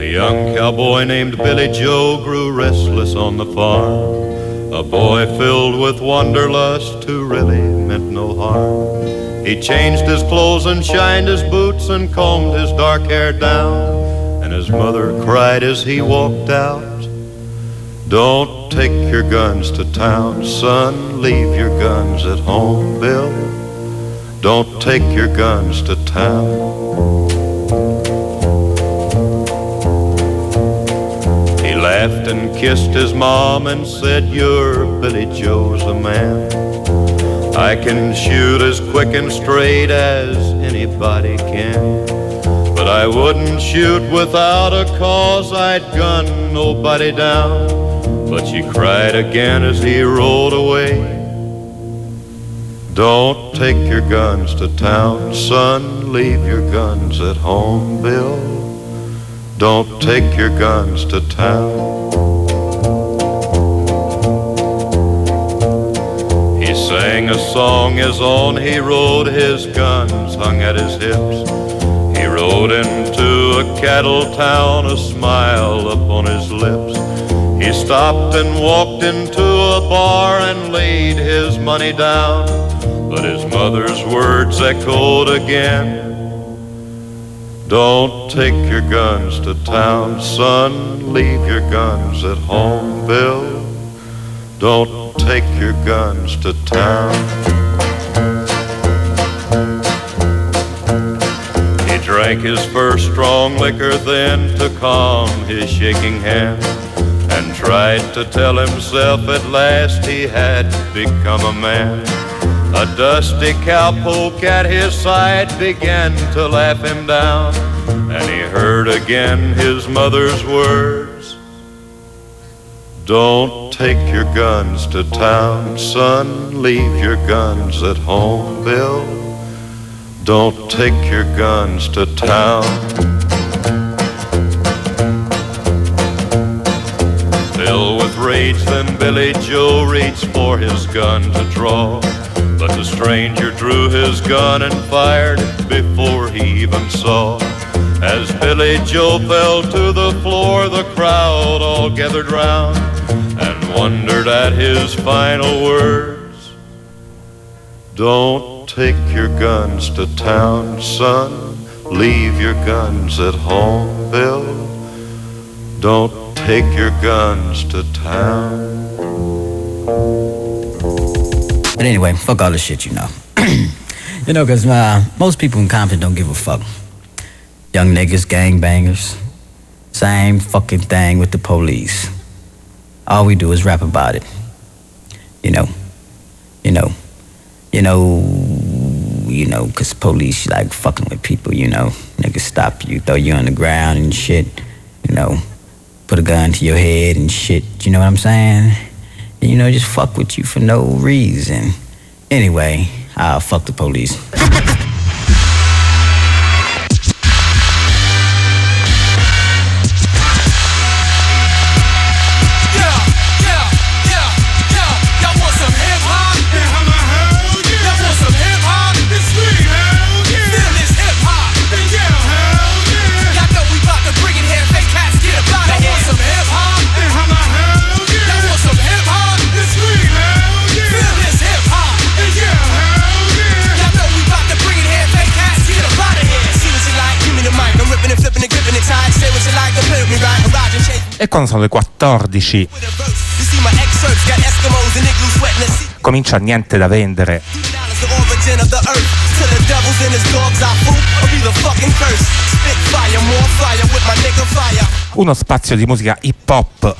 young cowboy named Billy Joe grew restless on the farm. A boy filled with wanderlust who really meant no harm. He changed his clothes and shined his boots and combed his dark hair down. And his mother cried as he walked out, "Don't take your guns to town, son. Leave your guns at home, Bill. Don't take your guns to town." He laughed and kissed his mom and said, "You're Billy Joe's a man. I can shoot as quick and straight as anybody can. But I wouldn't shoot without a cause, I'd gun nobody down." But she cried again as he rode away, "Don't take your guns to town, son. Leave your guns at home, Bill. Don't take your guns to town." He sang a song as on he rode, his guns hung at his hips. He rode into a cattle town, a smile upon his lips. He stopped and walked into a bar and laid his money down. But his mother's words echoed again, "Don't take your guns to town, son. Leave your guns at home, Bill. Don't take your guns to town." He drank his first strong liquor then to calm his shaking hand, and tried to tell himself at last he had become a man. A dusty cowpoke at his side began to laugh him down, and he heard again his mother's words, "Don't take your guns to town, son. Leave your guns at home, Bill. Don't take your guns to town." Filled with rage, then Billy Joe reached for his gun to draw. But the stranger drew his gun and fired before he even saw. As Billy Joe fell to the floor, the crowd all gathered round and wondered at his final words, "Don't take your guns to town, son. Leave your guns at home, Bill. Don't take your guns to town." But anyway, fuck all this shit, you know. You know, because most people in Compton don't give a fuck. Young niggas, gangbangers, same fucking thing with the police. All we do is rap about it. Because police like fucking with people, Niggas stop you, throw you on the ground and shit, put a gun to your head and shit, you know what I'm saying? Just fuck with you for no reason. Anyway, fuck the police. E quando sono le 14 comincia Niente da vendere. Uno spazio di musica hip hop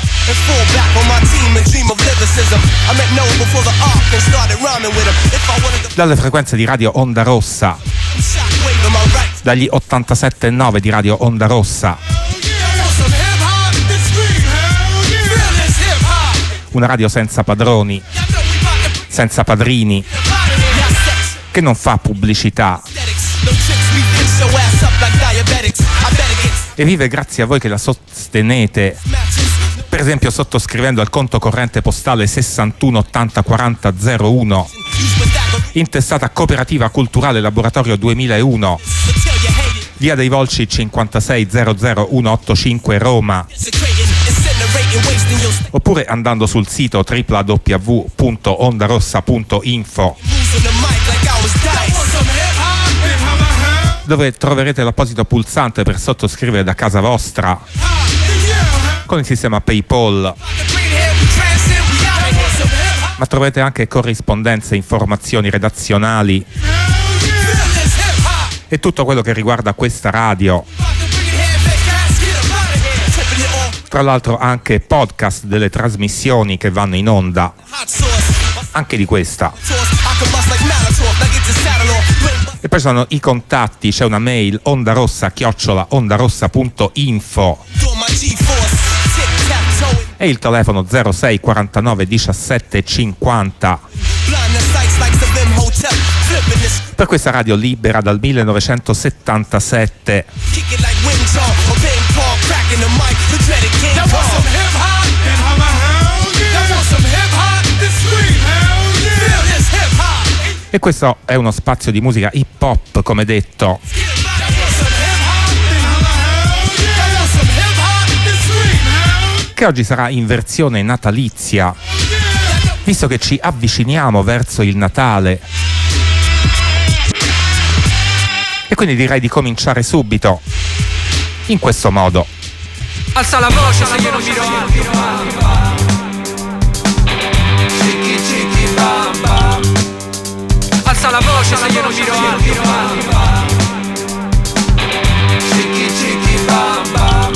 dalle frequenze di Radio Onda Rossa, dagli 87.9 di Radio Onda Rossa. Una radio senza padroni, senza padrini, che non fa pubblicità e vive grazie a voi che la sostenete, per esempio sottoscrivendo al conto corrente postale 61 80 40 01, intestata Cooperativa Culturale Laboratorio 2001, via dei Volsci 5600 Roma, oppure andando sul sito www.ondarossa.info, dove troverete l'apposito pulsante per sottoscrivere da casa vostra con il sistema PayPal. Ma troverete anche corrispondenze, informazioni redazionali e tutto quello che riguarda questa radio. Tra l'altro anche podcast delle trasmissioni che vanno in onda, anche di questa. E poi sono i contatti, c'è una mail ondarossa@ondarossa.info e il telefono 06 49 17 50. Per questa radio libera dal 1977. E questo è uno spazio di musica hip hop, come detto, che oggi sarà in versione natalizia, visto che ci avviciniamo verso il Natale. E quindi direi di cominciare subito in questo modo. Alza la voce se io non giro alto. Cicchi cicchi bam bam. Alza la voce se io non giro alto. Cicchi cicchi bam bam.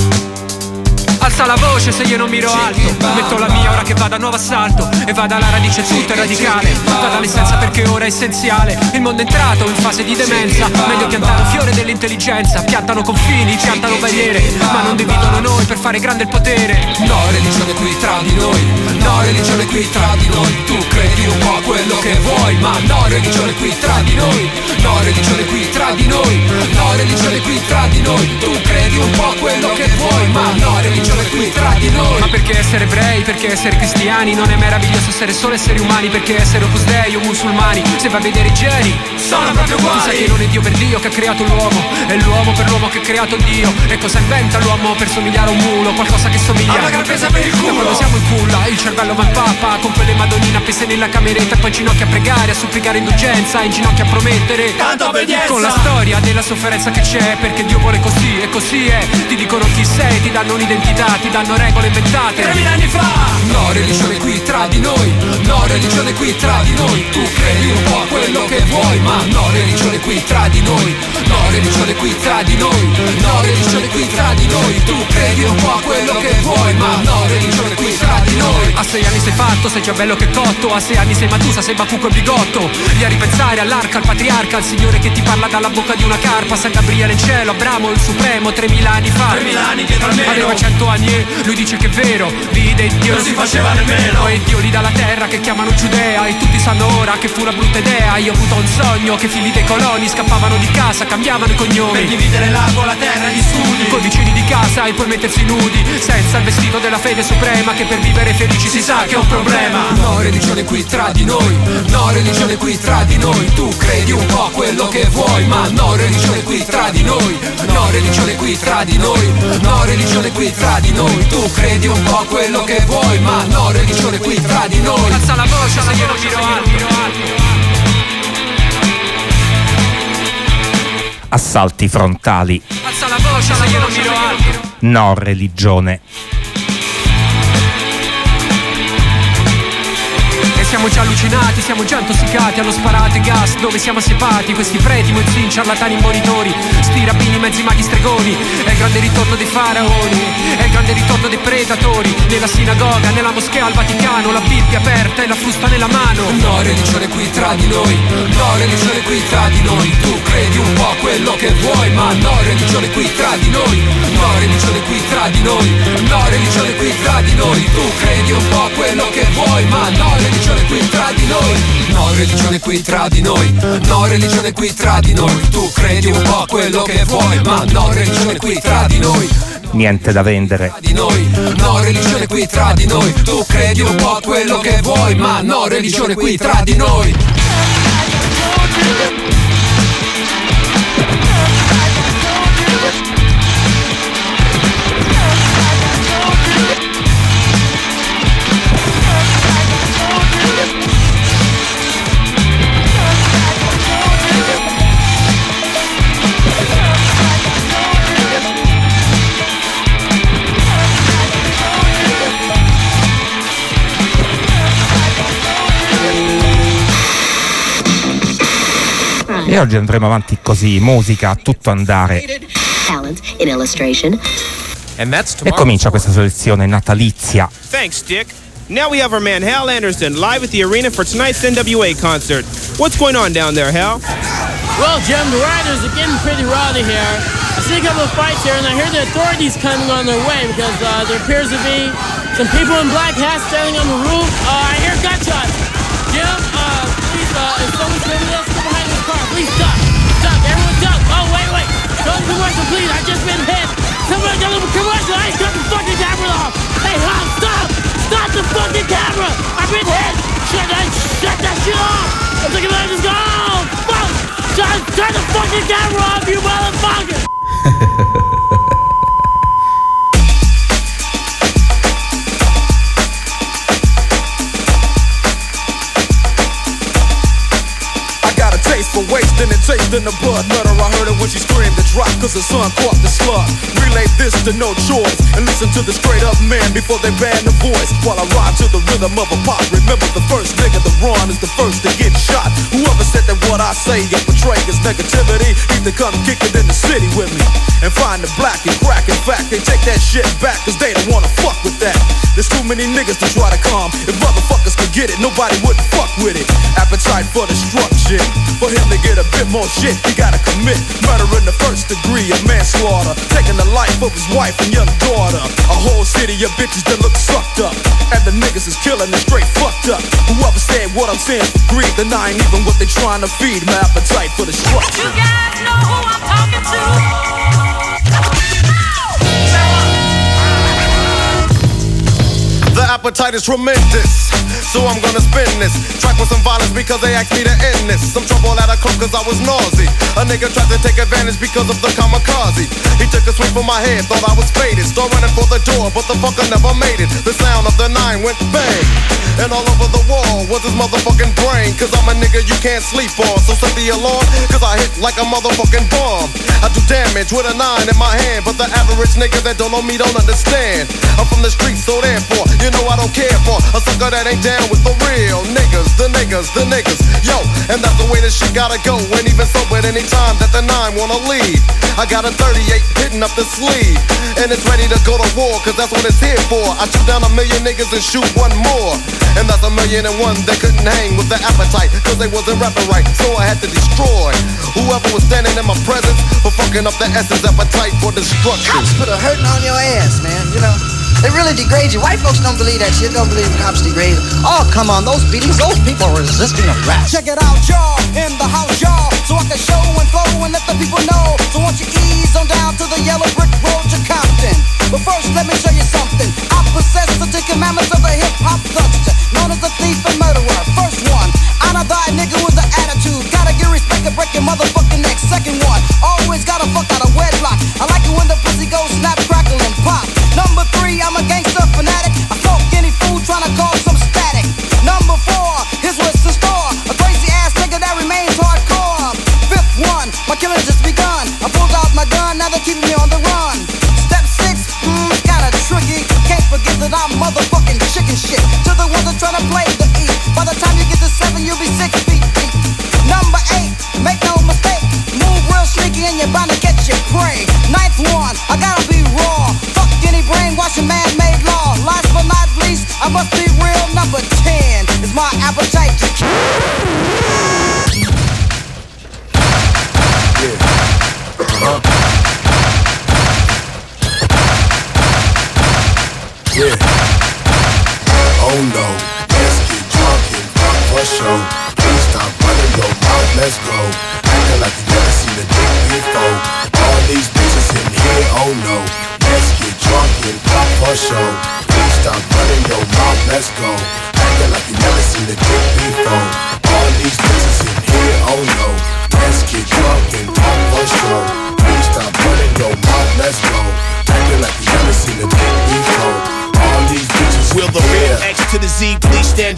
Alza la voce se io non miro alto. Metto la mia ora che vado a nuovo assalto. E vado alla radice, tutto è radicale. Vado all'essenza perché ora è essenziale. Il mondo è entrato in fase di demenza. Meglio piantare un fiore dell'intelligenza. Piantano confini, piantano barriere, ma non dividono noi per fare grande il potere. No religione qui tra di noi. No religione qui tra di noi. Tu credi un po' quello che vuoi, ma no religione qui tra di noi. No religione qui tra di noi. No religione qui tra di noi. Tu credi un po' quello che vuoi, ma no religione qui tra di noi. Ma perché essere ebrei, perché essere cristiani non è meraviglioso essere solo esseri umani? Perché essere opus dei o musulmani, se va a vedere i geni, sono proprio uguali. Tu sai che non è Dio per Dio che ha creato l'uomo, è l'uomo per l'uomo che ha creato Dio. E cosa inventa l'uomo per somigliare a un mulo? Qualcosa che somiglia a una gran presa per il culo. Quando siamo in culla, il cervello va in pappa, con quelle madonnine appese nella cameretta, e poi in ginocchio a pregare, a supplicare indulgenza, in ginocchio a promettere tanta obbedienza. Con la storia della sofferenza che c'è, perché Dio vuole così e così è. Ti dicono chi sei, ti danno un'identità, ti danno regole inventate 3000 anni fa. No religione qui tra di noi. No religione qui tra di noi. Tu credi un po' a quello che vuoi, ma no religione qui tra di noi. No religione qui tra di noi. No religione qui tra di noi. Tu credi un po' a quello che vuoi, ma no religione qui tra di noi. A 6 anni sei fatto, sei già bello che cotto. A 6 anni sei Matusa, sei Bacuco e Bigotto. Lì a ripensare all'arca, al patriarca, al signore che ti parla dalla bocca di una carpa. San Gabriele in cielo, Abramo il supremo 3000 anni fa. 3000 anni dietro almeno. Aveva 100 anni e lui dice che è vero. Vide il Dio non si faceva nemmeno. E Dio lì dalla terra che chiamano Giudea. E tutti sanno ora che fu una brutta idea. Io ho avuto un sogno che figli dei coloni scappavano di casa, cambiavano i cognomi per dividere l'acqua, la terra e gli studi. Coi vicini di casa e poi mettersi nudi, senza il vestito della fede suprema, che per vivere felici si sa che è un problema. No religione qui tra di noi. No religione qui tra di noi. Tu credi un po' quello che vuoi, ma no religione qui tra di noi. No religione qui tra di noi. No religione qui tra di noi. Tu credi un po' quello che vuoi, ma no religione qui tra di noi. Alza la voce se io non giro alto. Assalti frontali. Alza la voce se io non giro alto. No religione. Siamo già allucinati, siamo già intossicati. Hanno sparato i gas dove siamo assepati. Questi preti, mozzini, ciarlatani, imbonitori, sti rabbini, mezzi maghi, stregoni. È il grande ritorno dei faraoni, è il grande ritorno dei predatori. Nella sinagoga, nella moschea, al Vaticano, la Bibbia aperta e la frusta nella mano. No religione qui tra di noi. No religione qui tra di noi. Tu credi un po' quello che vuoi, ma no religione qui tra di noi. No religione qui tra di noi. No religione qui tra di noi. Tu credi un po' quello che vuoi, ma no religione qui tra di noi. No religione qui tra di noi. No religione qui tra di noi. Tu credi un po' quello che vuoi, ma no religione qui tra di noi. Niente da vendere. Di noi. No religione qui tra di noi. Tu credi un po' quello che vuoi, ma no religione qui tra di noi. E oggi andremo avanti così, musica a tutto andare. E comincia questa selezione natalizia. Thanks, Dick. Now we have our man Hal Anderson live at the arena for tonight's NWA concert. What's going on down there, Hal? Well, Jim, the riders are getting pretty rowdy here. I see a couple of fights here, and I hear the authorities coming on their way because there appears to be some people in black hats standing on the roof. I hear gunshots. Jim, please, if someone's coming to us, go behind this car. Please duck. Duck. Everyone duck. Oh, wait. Don't commercial, please. I've just been hit. Somebody got a little commercial. I ain't got the fucking camera off. Hey, Hal, stop. Stop the fucking camera! I've been hit! Shut that shit off! I'm thinking about this go! Oh, fuck! Turn the fucking camera off, you motherfucker! For wasting and tasting the blood. Let her, I heard it when she screamed to drop, cause her son caught the slug. Relay this to no choice and listen to the straight up man before they ban the voice. While I rhyme to the rhythm of a pop. Remember the first nigga to run is the first to get shot. Whoever said that what I say and portray is negativity need to come kick it in the city with me and find the black and crack. In fact, they take that shit back cause they don't wanna fuck with that. There's too many niggas to try to calm. If motherfuckers could get it, nobody wouldn't fuck with it. Appetite for destruction. For him to get a bit more shit, he gotta commit murder in the first degree of manslaughter, taking the life of his wife and young daughter. A whole city of bitches that look sucked up, and the niggas is killing it straight fucked up. Whoever said what I'm saying for greed, then I ain't even what they trying to feed. My appetite for destruction. You guys know who I'm talking to? The appetite is tremendous, so I'm gonna spin this track with some violence because they asked me to end this. Some trouble at a club cause I was nauseous. A nigga tried to take advantage because of the kamikaze. He took a swing from my head, thought I was faded. Start running for the door, but the fucker never made it. The sound of the 9 went bang, and all over the wall was his motherfucking brain. Cause I'm a nigga you can't sleep on, so set the alarm, cause I hit like a motherfucking bomb. I do damage with a 9 in my hand, but the average nigga that don't know me don't understand. I'm from the streets, so therefore, you know I don't care for a sucker that ain't down with the real niggas, the niggas, the niggas. Yo, and that's the way this shit gotta go. And even so, at any time that the 9 wanna leave, I got a 38 hitting up the sleeve, and it's ready to go to war, cause that's what it's here for. I shoot down 1,000,000 niggas and shoot one more, and that's 1,000,001 that couldn't hang with the appetite, cause they wasn't rapping right. So I had to destroy whoever was standing in my presence for fucking up the essence appetite for destruction. Cops put a hurting on your ass, man, you know. They really degrade you. White folks don't believe that shit. Don't believe cops degrade. Oh, come on. Those beatings, those people are resisting arrest. Check it out, y'all. In the house, y'all. So I can show and flow and let the people know. So won't you ease on down to the yellow brick road to Compton. But first, let me show you something. I possess the 10 commandments of a hip-hop thugster, known as a thief and murderer. First one, honor thy nigga with the attitude. Gotta get respect and break your motherfucking neck. Second one, always gotta fuck out of wedlock. I like it when the pussy goes snap, crackle, and pop. Number 3, I'm a gangster fanatic. I smoke any fool trying to cause some static. Number 4, here's what's in store. A crazy ass nigga that remains hardcore. Fifth one, my killing just begun. I pulled out my gun, now they're keeping me on the run. Step 6, it's kinda tricky. Can't forget that I'm motherfucking chicken shit. To the ones that try to play the E. By the time you get to 7, you'll be 6 feet deep. Number 8, make no mistake. Move real sneaky and you're bound to catch your prey. Ninth one, I gotta be raw. Fuck any brainwashing man-made law. Last but not least, I must be real. Number 10 is my appetite to kill. Oh no, let's get drunk and fuck for show. Please stop running your mouth, let's go. Acting like you never seen a dick before. All these bitches in here, oh no. Let's get drunk and fuck for show. Please stop running your mouth, let's go. Acting like you never seen a dick before. All these bitches in here, oh no. Let's get drunk and fuck for show. Please stop running your mouth, let's go. Acting like you never seen a dick before. All these bitches Will the real X to the Z please stand up?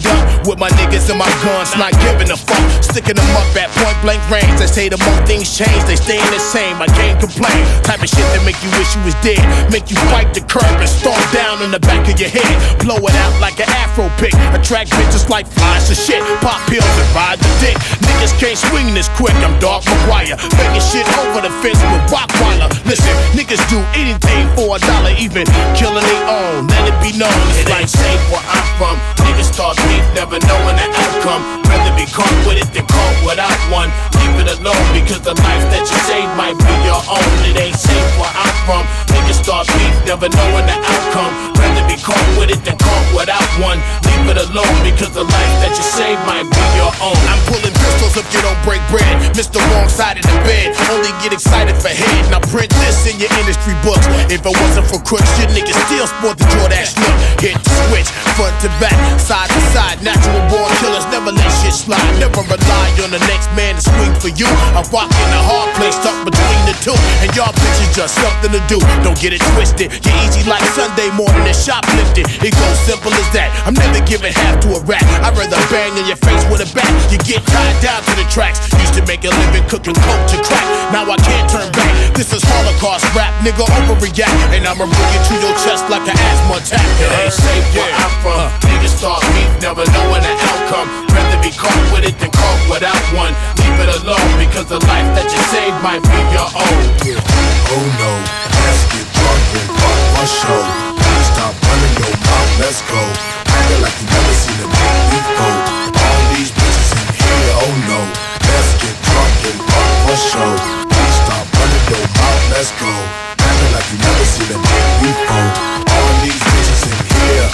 with my niggas and my guns, not giving a fuck. Sticking them up at point blank range. They say the more things change, they staying the same. I can't complain. Type of shit that make you wish you was dead. Make you fight the curb and storm down in the back of your head. Blow it out like an afro pick. Attract bitches like flies to shit. Pop pills and ride the dick. Niggas can't swing this quick. I'm Dark McGuire. Making shit over the fence with Rottweiler. Listen, niggas do anything for $1, even killing their own. Let it be known. It ain't safe where I'm from. Niggas start beef, never knowing the outcome. Rather be caught with it than caught without one. Leave it alone because the life that you saved might be your own. It ain't safe where I'm from. Niggas start beef, never knowing the outcome. Rather be caught with it than caught without one. Leave it alone because the life that you saved might be your own. I'm pulling pistols if you don't break bread. Mr. Wrong side of the bed. Only get excited for head. Now print this in your industry books. If it wasn't for crooks, your niggas still sport the Jordache look. Hit the switch, front to back, side to side. Natural born killers never let shit slide. Never rely on the next man to swing for you. I'm rocking the hard place stuck between the two. And y'all bitches just something to do. Don't get it twisted. You're easy like Sunday morning and shoplifting. It goes simple as that. I'm never giving half to a rat. I'd rather bang in your face with a bat. You get tied down to the tracks. Used to make a living cooking coke to crack. Now I can't turn back. This is Holocaust rap. Nigga overreact. And I'ma bring it to your chest like an asthma attack. It ain't safe where I'm from. Niggas start beef, never knowing the outcome. Rather be caught with it than caught without one. Leave it alone because the life that you saved might be your own. Oh no, let's get drunk and fuck one show. Please stop running your mouth, let's go. Acting like you never seen a big beef go. All these bitches in here, oh no. Let's get drunk and fuck one show. Please stop running your mouth, let's go. Acting like you never seen a big beef go. All these bitches in here.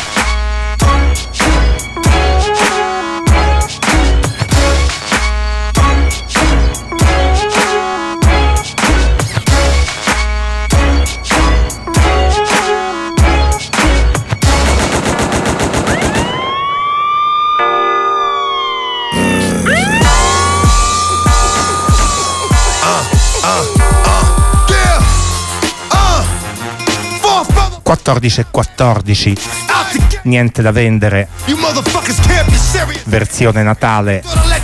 e 14, niente da vendere, versione Natale.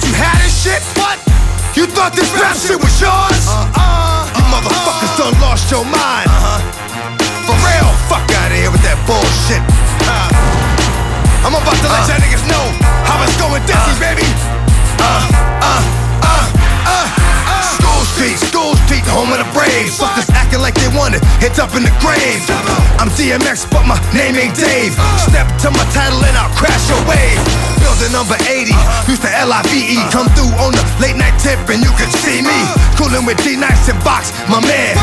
You thought this rap shit was yours? You motherfuckers done lost your mind. For real, fuck out of here with that bullshit. I'm about to let y'all niggas know how it's going down, baby. School Street, home of the Braves. Fuckers acting like they want it, heads up in the grave. I'm DMX, but my name ain't Dave. Step to my title and I'll crash your wave. Building number 80, used to LIVE. Come through on the late night tip and you could see me. Coolin' with D-Nice and Box, my man.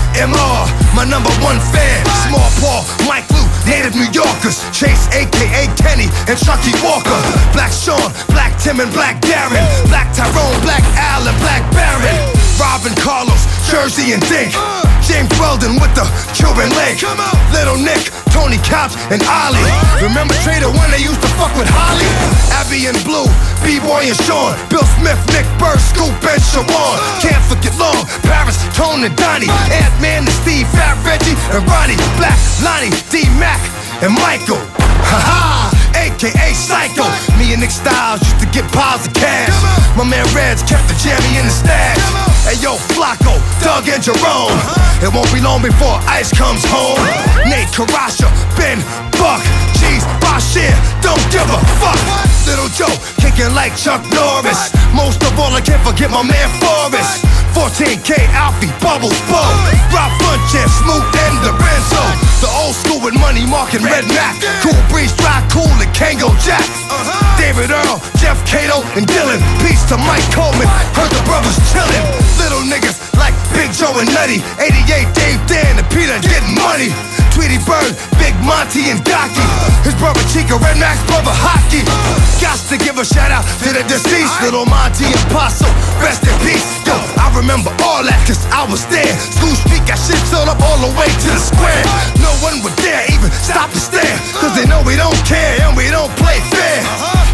MR, my number one fan. Small Paul, Mike Lou, native New Yorkers. Chase, a.k.a. Kenny, and Chucky Walker. Black Sean, Black Tim and Black Darren. Black Tyrone, Black Al and Black Baron. Robin Carlos, Jersey and Dink. James Weldon with the Cuban link. Little Nick, Tony Couch and Ollie. Remember Trader when they used to fuck with Holly? Abby and Blue, B-Boy and Sean. Bill Smith, Nick Burr, Scoop and Sharon. Can't forget Long, Paris, Tone and Donnie. Ant-Man and Steve, Fat Reggie and Ronnie. Black, Lonnie, D-Mac and Michael. Ha-ha! A.K.A. Psycho. Me and Nick Styles used to get piles of cash. My man Reds kept the jammy in the stash. Hey yo, Flacco, Doug and Jerome. It won't be long before Ice comes home. Nate Karasha, Ben, Buck, Cheese, Bashir, don't give a fuck. Little Joe, kicking like Chuck Norris. Most of all, I can't forget my man Forrest. 14K, Alfie, Bubbles, Bo, Rob Funches, Smoot and Lorenzo. The old school with Money Mark and Red Mac. Cool Breeze, Dry Cool and Kango Jack. David Earl, Jeff Cato and Dylan. Peace to Mike Coleman, heard the brothers chillin'. Little niggas like Big Joe and Nutty. 88, Dave Dan and Peter getting money. Tweety Bird, Big Monty and Docky. His brother Chico, Red Max, brother Hockey. Gots to give a shout out to the deceased. Little Monty and Paso, rest in peace. Yo, I remember all that cause I was there. School Street got shit filled up all the way to the square. No one would dare even stop to stare. Cause they know we don't care and we don't play fair.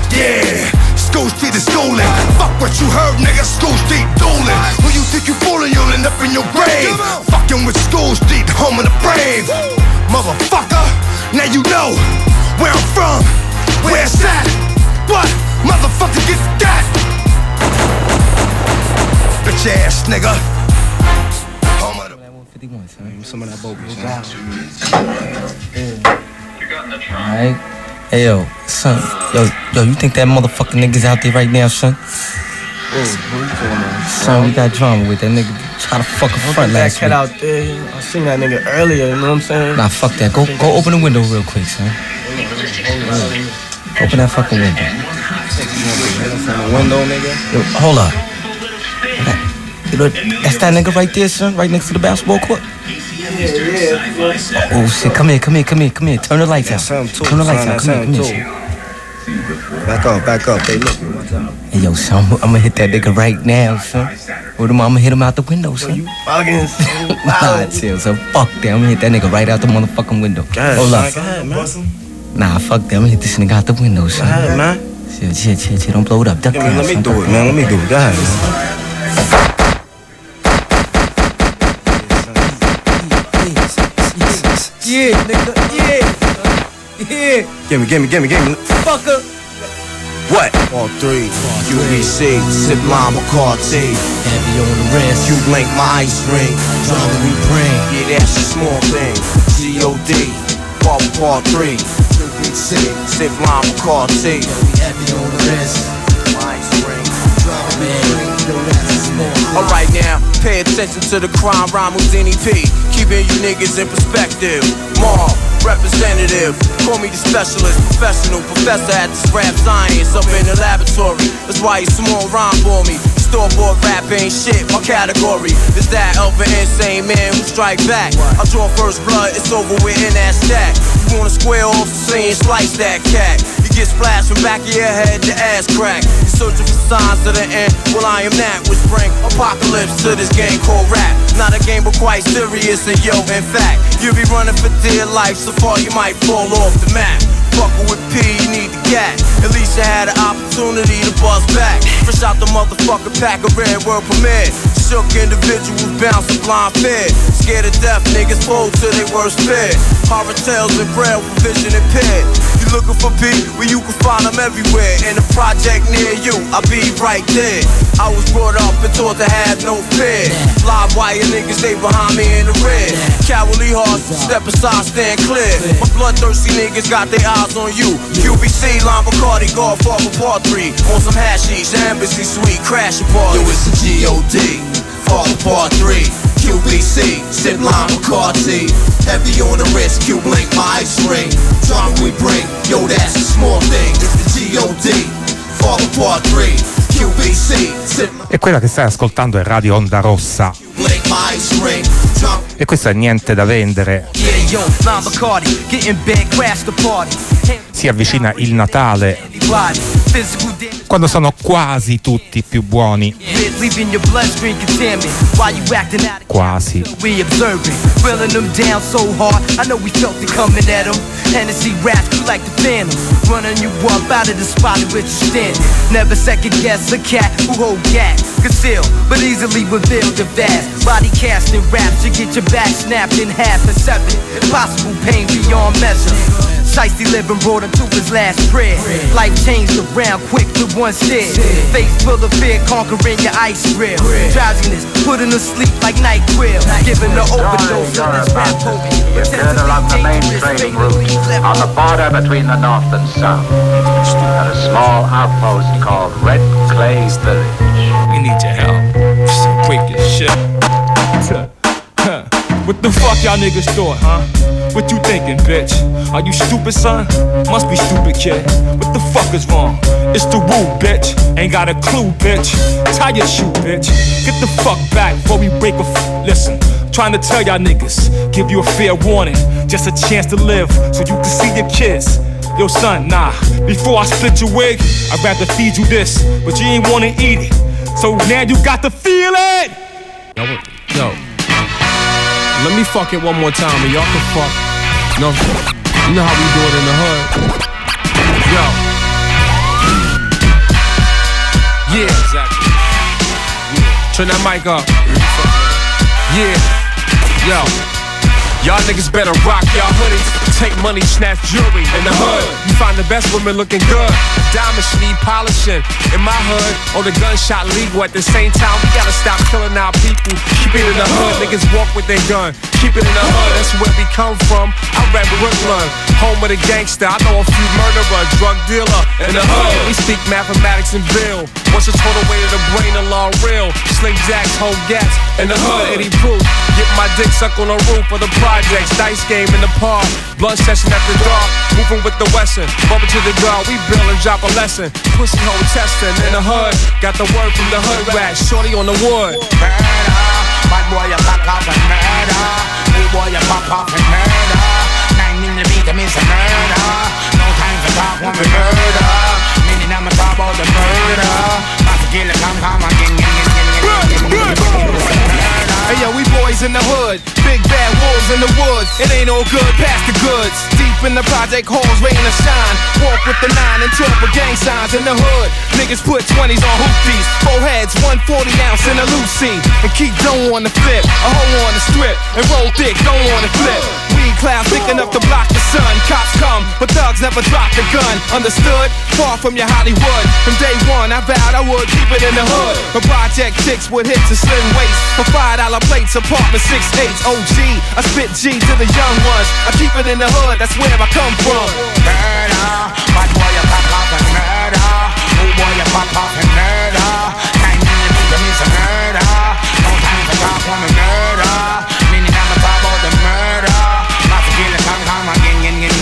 Yeah, School Street is schooling. Fuck what you heard, nigga, School Street dueling. Who you think you fooling, you'll end up in your grave. Fucking with School Street, home of the brave. Motherfucker, now you know where I'm from, where it's at. What? Motherfucker get got. Bitch ass nigga. Some of that bogus. Alright. Hey yo, son. Yo, you think that motherfucking nigga's out there right now, son? Son, we got drama with that nigga. Try to fuck a front last week. That cat out there, I seen that nigga earlier, you know what I'm saying? Nah, fuck that. Go open the window real quick, son. Open that fucking window. Window, nigga? Yo, hold up. That's that nigga right there, son, right next to the basketball court. Yeah. Oh shit, come here. Turn the lights out. Turn the lights out. Come here. Back up. They look. Hey yo, son, I'm gonna hit that nigga right now, son. I'm gonna hit him out the window, son. You fucking Nah, chill, son. Fuck that. I'm gonna hit that nigga right out the motherfucking window. Hold up. Go ahead, man. Nah, fuck that. I'm gonna hit this nigga out the window, son. Go ahead, man. Chill. Don't blow it up. Duck down, Let me do it, man. Let me do it. Go ahead, man. Yeah, nigga. Yeah. Gimme. Fucker. What? All three. QBC, sip lime Bacardi. Heavy on the wrist. You blink my ice ring. Drama we bring. Yeah, that's a small thing. G.O.D. Part 3. QBC, sip lime Bacardi. Heavy on the wrist. My ice ring. Drama we bring. Alright now, pay attention to the crime rhyme Houdini P. Keeping you niggas in perspective. Mob, representative. Call me the specialist, professional professor at this rap science up in the laboratory. That's why you small rhyme for me. Store-bought rap ain't shit, my category is that of an insane man who strike back. I draw first blood, it's over with in that stack. You wanna square off the scene, slice that cat. You get splashed from back of your head to ass crack. You searching for signs of the end, well I am that. Which bring apocalypse to this game called rap. Not a game but quite serious and yo, in fact, you be running for dear life so far you might fall off the map. Fuckin' with P, you need the gat. At least you had an opportunity to bust back. Fresh out the motherfucking pack of red word permit. Shook individuals bounce a blind fear. Scared of death, niggas fold to their worst fear. Horror tales and braille for vision impaired. You looking for P, well you can find them everywhere. In a project near you, I'll be right there. I was brought up and taught to have no fear. Live wire niggas, they behind me in the rear. Cowardly hearts, step aside, stand clear. My bloodthirsty niggas got their eyes on you. QBC, Lime Bacardi, Godfather Part 3. On some hashish, embassy suite, crash party. Yo, it's the G.O.D. Father Part 3. QBC, sip lime Bacardi. Heavy on the wrist, Q blink, my ice ring. Drama we bring, yo, that's a small thing. It's the G.O.D. Father Part 3. QBC, sip lime. E quella che stai ascoltando è Radio Onda Rossa. Blink, my ice ring. E questo è Niente da vendere. Si avvicina il Natale, quando sono quasi tutti più buoni. Quasi. Hennessy raps you like the Phantom, running you up out of the spot in which you stand. Never second guess a cat who hold gas, conceal but easily reveal the vast. Body casting raps to get your back snapped in half and seven. Impossible pain beyond measure. Shiesty living brought him to his last prayer. Life changed around quick with one stare. Face full of fear, conquering your ice grill. Drowsiness, putting to sleep like NyQuil. Giving the overdose of this rap poet. You turn along the main trading route on the border between the north and south. At a small outpost called Red Clay Village. We need your help. So quick as shit. What the fuck y'all niggas thought, huh? What you thinking, bitch? Are you stupid, son? Must be stupid, kid. What the fuck is wrong? It's the rule, bitch. Ain't got a clue, bitch. Tie your shoe, bitch. Get the fuck back before we break a Listen, trying to tell y'all niggas, give you a fair warning. Just a chance to live so you can see your kids. Yo, son, nah. Before I split your wig, I'd rather feed you this, but you ain't wanna eat it. So now you got to feel it. Yo. Let me fuck it one more time and y'all can fuck. No, you know how we do it in the hood. Yo. Yeah. Exactly. Turn that mic up. Yeah. Yo. Y'all niggas better rock y'all hoodies. Take money, snatch jewelry in the hood. You find the best women looking good. Diamonds need polishing. In my hood, oh, the gunshot legal. At the same time, we gotta stop killing our people. Keep it in the hood. Niggas walk with their gun. Keep it in the hood. That's where we come from. I rap Brooklyn, home of the gangster. I know a few murderer, drug dealer in the hood. We speak mathematics and bill. What's the total weight of the brain of law real? Sling jacks, hold gats in the hood. Eddie Proof. Get my dick sucked on the roof of the projects. Dice game in the park. Blunt session after dark. Moving with the Wesson. Bump to the guard. We build and drop a lesson. Pussy hole testing in the hood. Got the word from the hood rat. Shorty on the wood. Bad boy, you pop off and murder. Hey boy, you pop off and murder. 9mm means a murder. No time for talk when we murder. Meaning I'ma talk about the murder. About to kill a come again. Hey yo, we boys in the hood, big bad wolves in the woods. It ain't all good, past the goods. Deep in the project halls, rain or shine. Walk with the 9 and 12 for gang signs in the hood. Niggas put 20s on hoopties. 4 heads, 140 ounce in a Lucy. And keep dough on the flip, a hoe on the strip. And roll thick, go on the flip. Weed clouds thick enough to block the sun. Cops come, but thugs never drop the gun. Understood? Far from your Hollywood. From day one, I vowed I would keep it in the hood. For project chicks with hips and slim waist. For $5 plates, apartment 6'8". OG, I spit G to the young ones. I keep it in the hood, that's where I come from. Murder, bad boy, you pop off and murder. Oh boy, you pop off and murder. 9mm means a murder. No time for talk when we murder. Meaning I'ma talk about the murder. Not to kill a come again.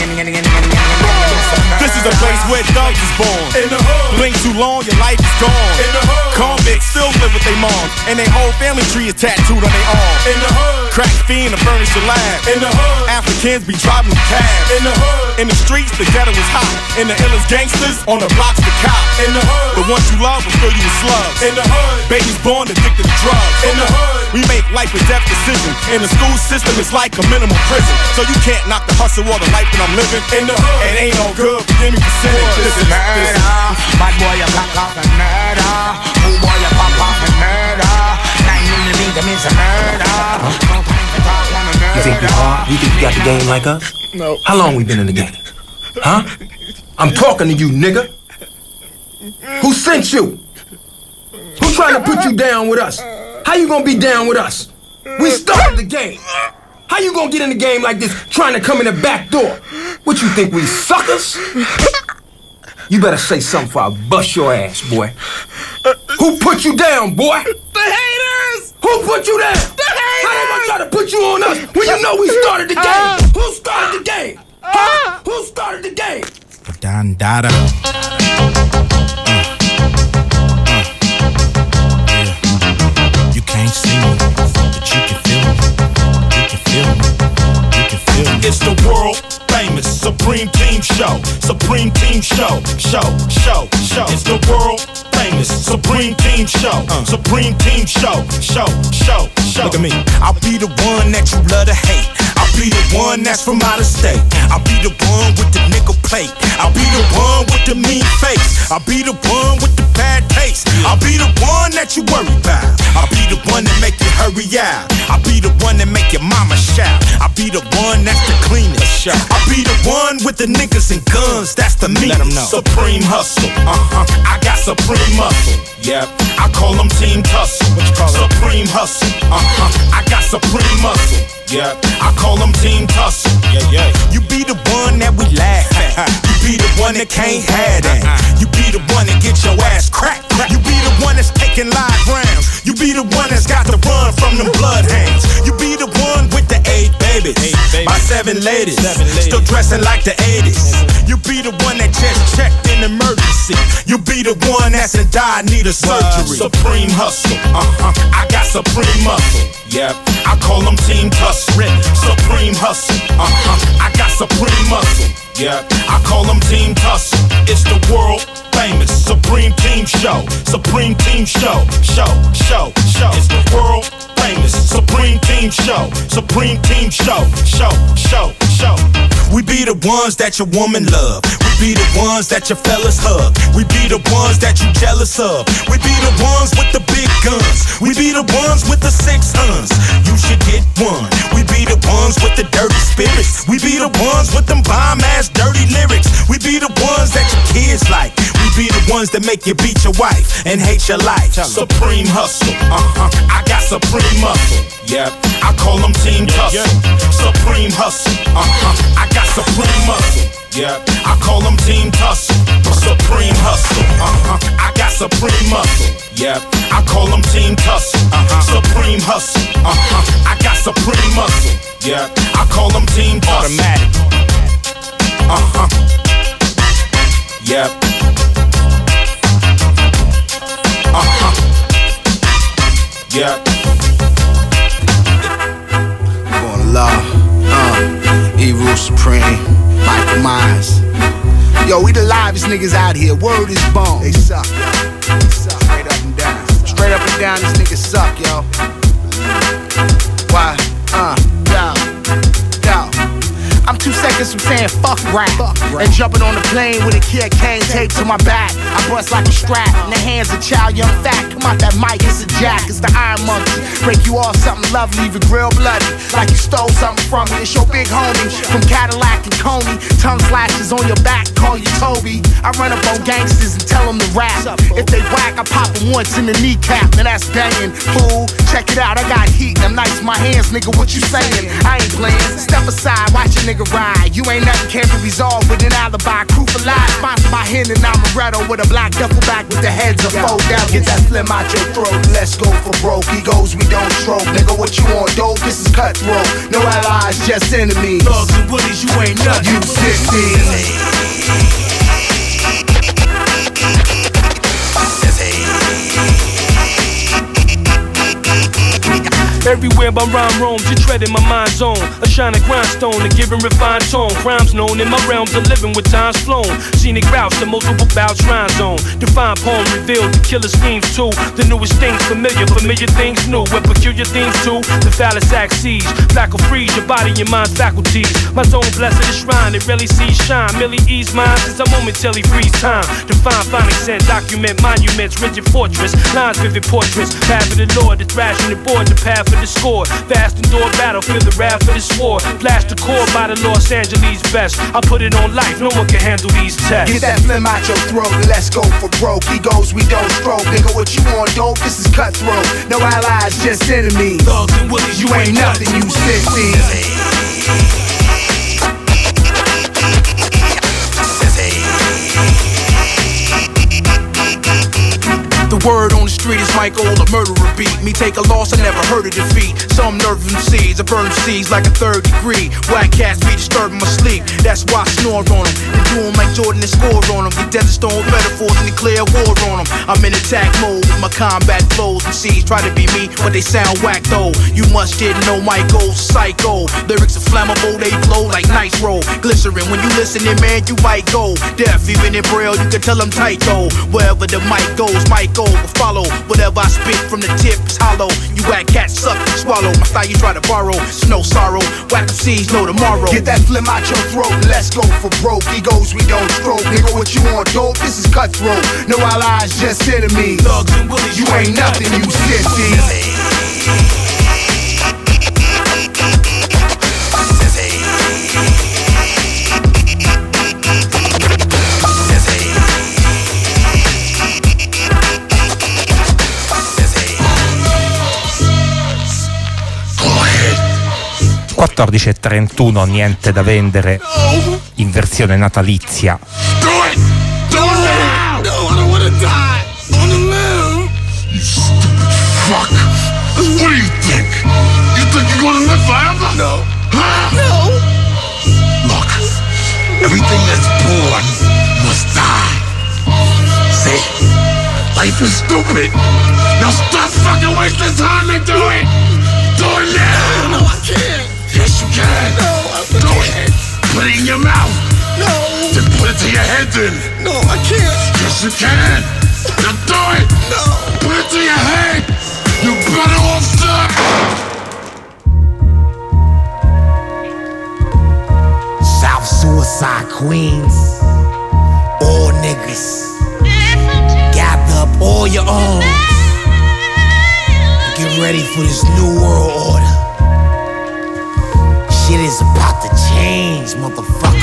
This is a place where thugs is born. In the hood. Blink too long, your life is gone. In the hood. Convicts still live with their moms, and their whole family tree is tattooed on their arm. In the hood. Crack fiend to furnish your lab. In the hood. Africans be driving cabs. In the hood. In the streets, the ghetto is hot. And the illest gangsters on the blocks, the cops. In the hood. The ones you love will fill you with slugs. In the hood. Babies born addicted to drugs. In the hood. We make life or death decisions. And the school system is like a minimum prison. So you can't knock the hustle or the life that I'm living. In the hood. It ain't all good, but give me percentage. This is murder. Bad boy, you pop off and murder. Oh boy, you pop off and murder. 9mm means a murder. No time for talk when we murder. You think you hard? You think you got the game like us? No. How long we been in the game? Huh? I'm talking to you, nigga. Who sent you? Who trying to put you down with us? How you gonna be down with us? We started the game. How you gonna get in the game like this, trying to come in the back door? What you think, we suckers? You better say something before I bust your ass, boy. Who put you down, boy? The haters! Who put you down? The haters! How they gonna try to put you on us when you know we started the game? Who started the game? Huh? Who started the game? Don Dada. Yeah. You can't see me, but you can feel me. You can feel me. You can feel me. It's the world famous Supreme Team Show. Supreme Team Show. Show. It's the world famous Supreme Team Show. Supreme Team Show. Show. Look at me. I'll be the one that you love to hate. I'll be the one that's from out of state. I'll be the one with the nickel plate. I'll be the one with the mean face. I'll be the one with the bad taste. I'll be the one that you worry about. I'll be the one that make you hurry out. I'll be the one that make your mama shout. I'll be the one that's the cleanest. I'll be the one with the niggas and guns. That's the meanest. Supreme hustle. I got supreme muscle. Yep. I call them Team Tussle. Supreme hustle. I got supreme muscle. Yeah, I call them Team Tussle. Yeah. You be the one that we laugh at. You be the one that can't have that. You be the one that get your ass cracked. You be the one that's taking live rounds. You be the one that's got to run from them bloodhounds. You be the one with the 8 babies. My 7 ladies. Still dressing like the 80s. You be the one that just checked in emergency. You be the one that's in dire need of surgery. Supreme hustle. I got supreme muscle. Yep. I call them Team Tussle. Supreme hustle. I got supreme muscle. Yeah, I call them Team Tussle. It's the world famous Supreme Team Show. Supreme Team Show. Show. It's the world famous Supreme Team Show. Supreme Team Show. Show. We be the ones that your woman love. We be the ones that your fellas hug. We be the ones that you jealous of. We be the ones with the big guns. We be the ones with the 6 tons. You should get one. We be the ones with the dirty spirits. We be the ones with them bomb ass dirty lyrics. We be the ones that your kids like. We be the ones that make you beat your wife and hate your life. Supreme hustle. I got supreme muscle. Yep. I call them Team Tussle. Supreme hustle. I got supreme muscle. Yeah, I call them Team Tussle. Supreme hustle. I got supreme muscle. Yeah, I call them Team Tussle. Supreme hustle. I got supreme muscle. Yeah, I call them Team Tussle. Automatic. Yeah. Yeah. Born to law. E-Rule Supreme. Michael Myers. Yo, we the livest niggas out here. Word is bone. They suck, yo. They suck. Straight up and down. Straight up and down, these niggas suck, yo. Why? Yo. I'm 2 seconds from saying fuck rap. And jumping on the plane with a kid cane taped to my back. I bust like a strap in the hands of child young fat. Come out that mic, it's a jack, it's the Iron Monkey. Break you off something lovely, leave it real bloody. Like you stole something from me. It's your big homie from Cadillac and Coney. Tongue slashes on your back, call you Toby. I run up on gangsters and tell them to rap. If they whack, I pop them once in the kneecap. And that's banging, fool. Check it out, I got heat and I'm nice with my hands, nigga. What you saying? I ain't playing. Step aside, watch a nigga ride. You ain't nothing can be resolved with an alibi. Crew for life, sponsored by Hen and Amaretto with a black duffel bag with the heads of fold down. Get that phlegm out your throat. Let's go for broke. Egos we don't stroke. Nigga, what you want, dope? This is cutthroat. No allies, just enemies. Thugs and willies, you ain't nothing. You 16. Everywhere my rhyme roams, you treading my mind zone. A shining grindstone, a giving refined tone. Crimes known in my realms of living with times flown. Scenic routes, the multiple bouts, shrine zone. Divine poem revealed, the killer schemes too. The newest things familiar things new. With peculiar things too, the phallus axes. Black will freeze your body and mind faculties. My zone blessed is shrine, it really sees shine. Merely ease minds as I momentarily freeze time. Define phonic scent, document monuments, rigid fortress. Lines, vivid portraits. Path of the Lord, the thrashing the board, the path of the score. Fast indoor battle, feel the wrath of this war. Blast the core by the Los Angeles best. I put it on life, no one can handle these tests. Get that phlegm out your throat, let's go for broke. Egos we don't stroke. Nigga, what you want, dope? This is cutthroat. No allies, just enemies. Thugs and willies, you ain't nothing, you 16. The word on the street is Michael, a murderer beat. Me take a loss, I never heard of defeat. Some nerve MCs, I burn seeds like a 3rd degree. Whack cats be disturbing my sleep, that's why I snore on them. And do them like Jordan and score on them. Get Desert Storm metaphors and declare war on them. I'm in attack mode with my combat flows. MCs try to be me, but they sound whack though. You must didn't know Michael's psycho. Lyrics are flammable, they blow like nice roll. Glycerin, when you listening, man, you might go deaf. Even in Braille, you can tell I'm tight though. Wherever the mic goes, Michael will follow. Whatever I spit from the tip is hollow. You whack cats suck and swallow. My style you try to borrow, it's no sorrow. Whack MCs know tomorrow. Get that phlegm out your throat, let's go for broke. Egos we don't stroke. Nigga, what you want, dope? This is cutthroat. No allies, just enemies. Thugs and willies, you ain't nothing, you 16. No. 14:31, niente da vendere in versione natalizia. Do it! Do it now! No, I don't wanna die! On the limb! You stupid fuck! What do you think? You think you're gonna live forever? No. Huh? No! Look, everything that's born must die. See? Life is stupid! Now stop fucking wasting time and do it! Do it now! No, I can't! Yes, you can! No, I can't! Do it! Put it in your mouth! No! Then put it to your head then! No, I can't! Yes, you can! Now do it! No! Put it to your head! You better off die! South Queens, all niggas, gather up all your arms, and get ready for this new world order. Shit is about to change, motherfucker.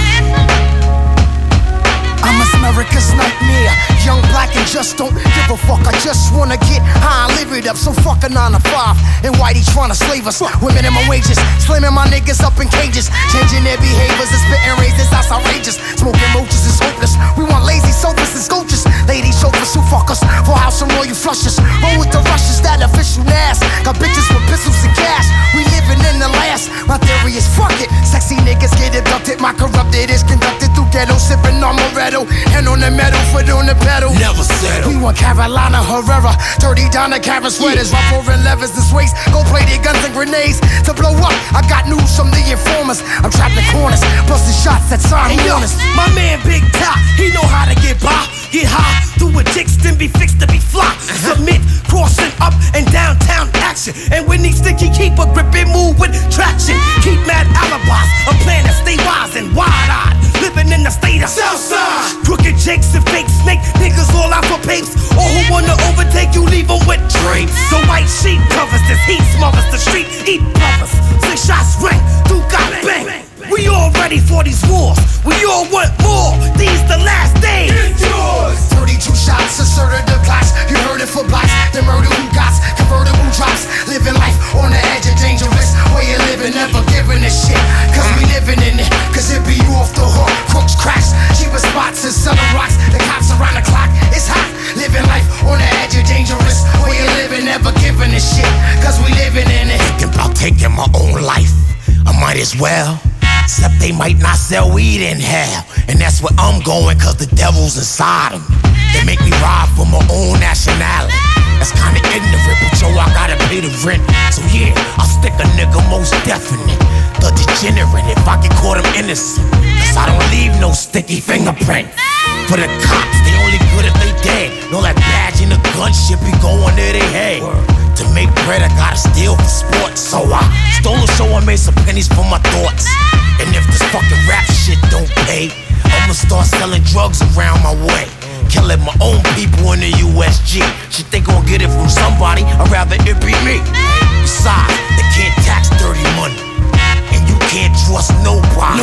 I'm America's nightmare, young, black, and just don't give a fuck. I just wanna get high and live it up. So fuck a 9 to 5 and whitey trying to slave us with minimum wages, slamming my niggas up in cages, changing their behaviors and spitting razors. That's outrageous. Smoking roaches is hopeless. We want lazy sofas and sculptures, lady chauffeurs who fuck us for house and royal flushes. Roll with the rushes, that official ass. Got bitches with pistols and cash. We living in the last. My theory is fuck it. Sexy niggas get abducted. My corrupted is conducted through ghetto, sipping on Moretto. Hand on the metal, foot on the pedal. Never settle. We want Carolina Herrera, dirty down the Karen sweaters, rough over levers and sways. Go play their guns and grenades to blow up. I got news from the informers. I'm trapped in corners, busting shots that sign warners. My man Big Top, he know how to get by. Get high, do a dicks, then be fixed to be fly. Submit, crossing up and downtown action. And when he sticky, keep a grip and move with traction. Keep mad alibis, a plan to stay wise and wide-eyed. Living in the state of Southside. Crooked jakes and fake snake niggas all out for papes. All who wanna overtake you, leave them with drapes. So white sheet covers this heat, smothers the street, eat brothers. 6 shots ring, do got bang. We all ready for these wars. We all want more. These the last days. Get yours. 32 shots, assertive class. You heard it for blacks. The murder who got convertible drops. Living life on the edge of dangerous. Way you living, never giving a shit. Cause we living in it. Cause it be you off the hook. Crooks cracks. Cheapest spots and selling rocks. The cops around the clock. It's hot. Living life on the edge of dangerous. Way you living, never giving a shit. Cause we living in it. Thinking about taking my own life. I might as well. Except they might not sell weed in hell. And that's where I'm going, cause the devil's inside them. They make me ride for my own nationality. That's kinda ignorant, but yo, I gotta pay the rent. So yeah, I'll stick a nigga most definite. The degenerate, if I get caught, I'm innocent. Cause I don't leave no sticky fingerprint. For the cops, they only good if they dead. Know that badge and the gun shit be going to their head. To make bread, I gotta steal for sports. So I stole a show and made some pennies for my thoughts. And if this fucking rap shit don't pay, I'ma start selling drugs around my way. Killing my own people in the USG. Shit, they gon' get it from somebody, I'd rather it be me. Besides, they can't tax dirty money. And you can't trust nobody.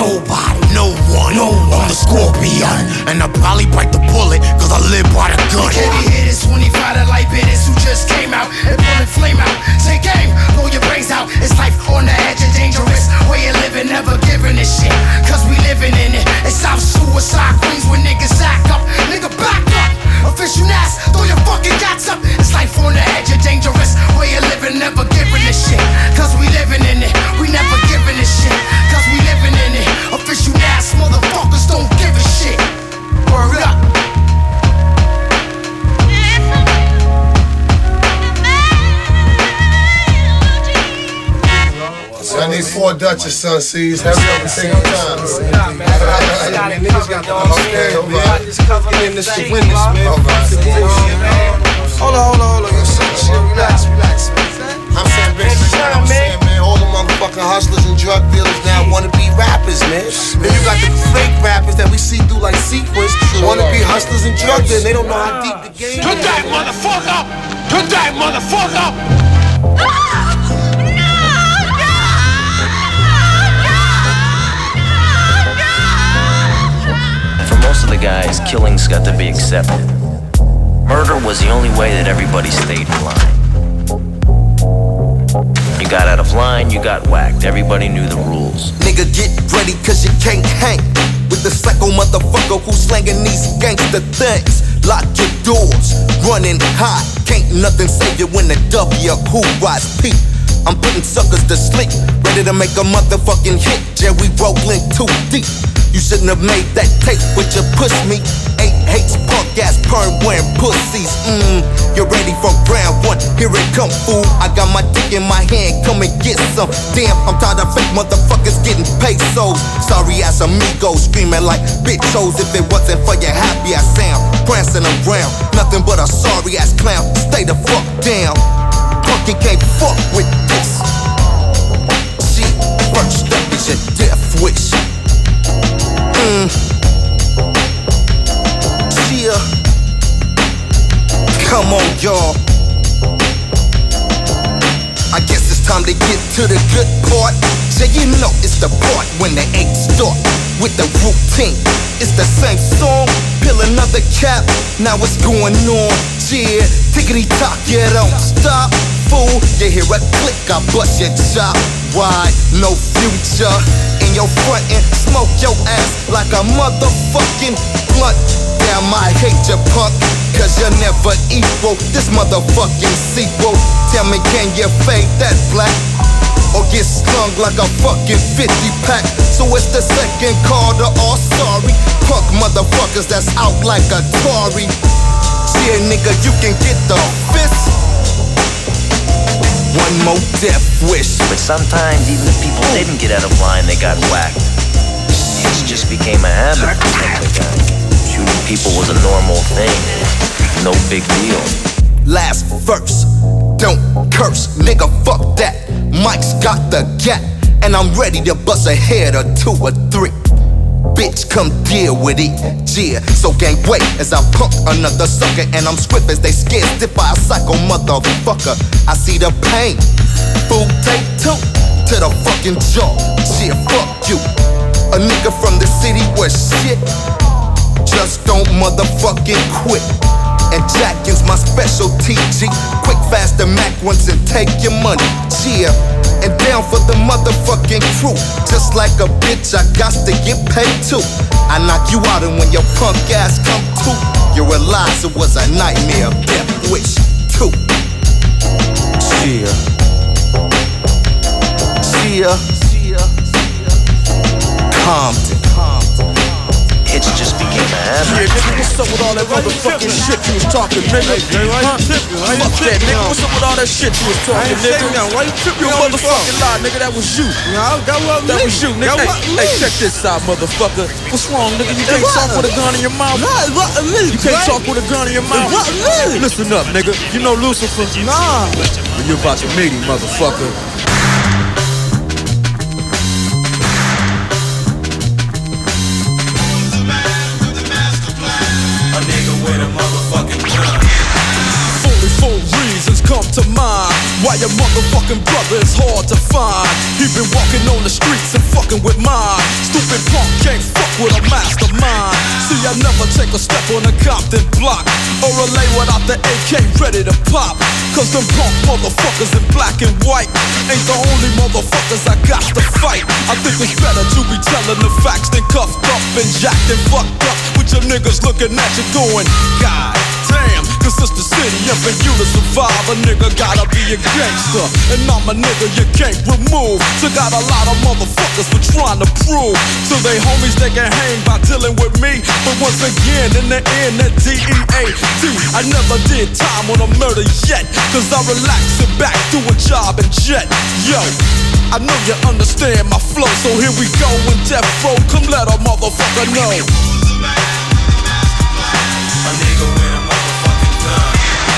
No one. I'm the Scorpion. And I'll probably bite the bullet, cause I live by the gun. Heavy hitters, 25 to light bitters who just came out and pulling flame out. Take aim, blow your brains out. It's life on the edge of dangerous. Way you living, never giving a shit. Cause we living in it. It's South Suicide Queens when niggas act up. Nigga, back up. Official ass, throw your fucking gats up. It's life on the edge of dangerous. Way you living, never giving a shit. Cause we living in it. We never giving a shit. Cause we living in it. Official ass motherfuckers don't give a shit. Word up. I need 4 Dutchess, son, C's. Hurry up and take your time. Niggas got the okay, get in this to win this, man. Hold on. Relax, man. I'm saying, man, all the motherfucking hustlers and drug dealers now wanna be rappers, man. Then you got the fake rappers that we see through like sequence, wanna be hustlers and drug dealers. They don't know how deep the game is. Put that motherfucker! Put that motherfucker! Most of the guys, killings got to be accepted. Murder was the only way that everybody stayed in line. You got out of line, you got whacked. Everybody knew the rules. Nigga, get ready, cause you can't hang with the psycho motherfucker who's slanging these gangster things. Lock your doors, running hot. Can't nothing save you when the W who rise peak. I'm putting suckers to sleep, ready to make a motherfucking hit. Jerry rolling too deep. You shouldn't have made that tape, but you pushed me. 8 hates, punk ass, perm wearing pussies. You're ready for round 1, here it come, fool. I got my dick in my hand, come and get some. Damn, I'm tired of fake motherfuckers getting pesos. Sorry ass amigos, screaming like bitchos. If it wasn't for your happy ass sound, prancing around, nothing but a sorry ass clown. Stay the fuck down, punk, you can't fuck with this. Shit, first up is your death wish. time to get to the good part. So you know it's the part when the eight start with the routine. It's the same song, peel another cap, now what's going on? Yeah, tickety tock, yeah, don't stop. Fool, you hear a click, I bust your chop. Why? No future in your front end, smoke your ass like a motherfucking blunt. Damn, I hate you, punk, cause you're never equal. This motherfucking sequel. Tell me, can you fade that black? Or get slung like a fucking 50 pack? So it's the second call to all sorry punk motherfuckers that's out like a Tory. Yeah, nigga, you can get the fist. One more death wish. But sometimes even the people didn't get out of line, they got whacked. It just became a habit for some of the guys. Shooting people was a normal thing. No big deal. Last verse, don't curse, nigga, fuck that. Mike's got the gap, and I'm ready to bust a head or two or three. Bitch, come deal with it, yeah. So gang wait as I punk another sucker, and I'm swift as they scared stiff by a psycho motherfucker. I see the pain, fool, take two to the fucking jaw. Yeah, fuck you, a nigga from the city where shit just don't motherfucking quit. And jacking's my specialty, G. Quick, fast, and Mac once and take your money, yeah. And down for the motherfucking crew. Just like a bitch, I got to get paid too. I knock you out and when your punk ass come to, you realize it was a nightmare, death wish too. Yeah. Yeah. Compton. Hits just became a habit. Yeah, nigga, what's up with all that motherfucking shit you was talking, nigga? Fuck that, nigga. What's up with all that shit you was talking, nigga? Why you tripping? You motherfucking lie, nigga. That was you. That was you, nigga. Hey, check this out, motherfucker. What's wrong, nigga? You can't talk with a gun in your mouth. You can't talk with a gun in your mouth. Listen up, nigga. You know Lucifer? Nah. When you about to meet him, motherfucker. Come to mind. Why your motherfucking brother is hard to find. He been walking on the streets and fucking with mine. Stupid punk can't fuck with a mastermind. See, I never take a step on a Compton block or a lay without the AK ready to pop. Cause them punk motherfuckers in black and white ain't the only motherfuckers I got to fight. I think it's better to be telling the facts than cuffed up and jacked and fucked up with your niggas looking at you going, God damn, cause it's the city and for you to survive a nigga gotta be a gangster. And I'm a nigga you can't remove. So got a lot of motherfuckers for trying to prove to they homies they can hang by dealing with me. But once again in the end that D-E-A-D, I never did time on a murder yet. Cause I relax and back to a job and jet. Yo, I know you understand my flow. So here we go in death row. Come let a motherfucker know. A nigga with a motherfucking gun.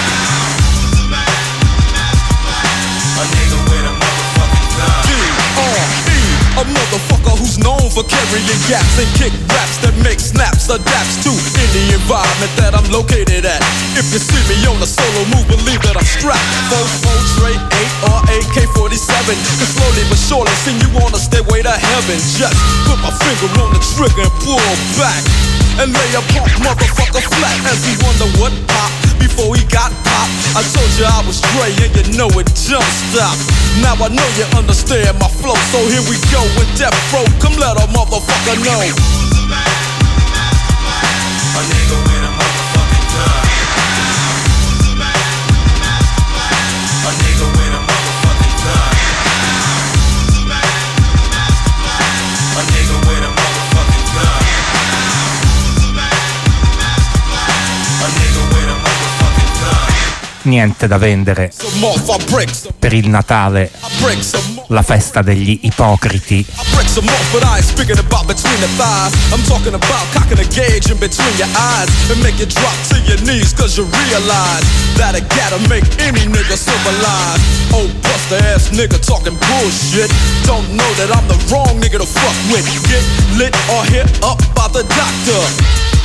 A nigga with a motherfucking gun. D-R-E, a motherfucker who's known for carrying gaps and kick raps that make snaps, adapts to any environment that I'm located at. If you see me on a solo move, believe that I'm strapped. 4 straight 8 or AK-47. Cause slowly but surely, send you on a stairway to heaven. Just put my finger on the trigger and pull back. And lay a punk motherfucker flat as he wonder what popped before he got popped. I told you I was Dre and you know it don't stop. Now I know you understand my flow, so here we go with death row. Come let a motherfucker know. A nigga with a motherfucking gun. A nigga with a motherfucking gun. A nigga with a motherfucking gun. Niente da vendere per il Natale, la festa degli ipocriti.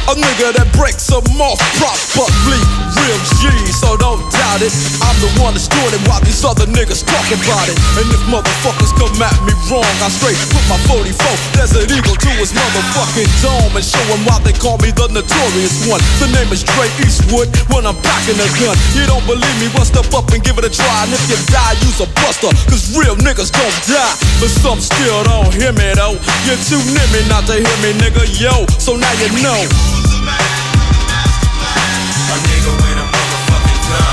A nigga that breaks them off properly, real G, so don't doubt it. I'm the one that's doing it while these other niggas talk about it. And if motherfuckers come at me wrong, I straight put my 44 Desert Eagle to his motherfucking dome and show him why they call me the notorious one. The name is Dre Eastwood when I'm packing a gun. You don't believe me, well step up and give it a try. And if you die, use a buster, cause real niggas don't die. But some still don't hear me though. You're too near me not to hear me, nigga, yo. So now you know. A nigga with a motherfucking gun.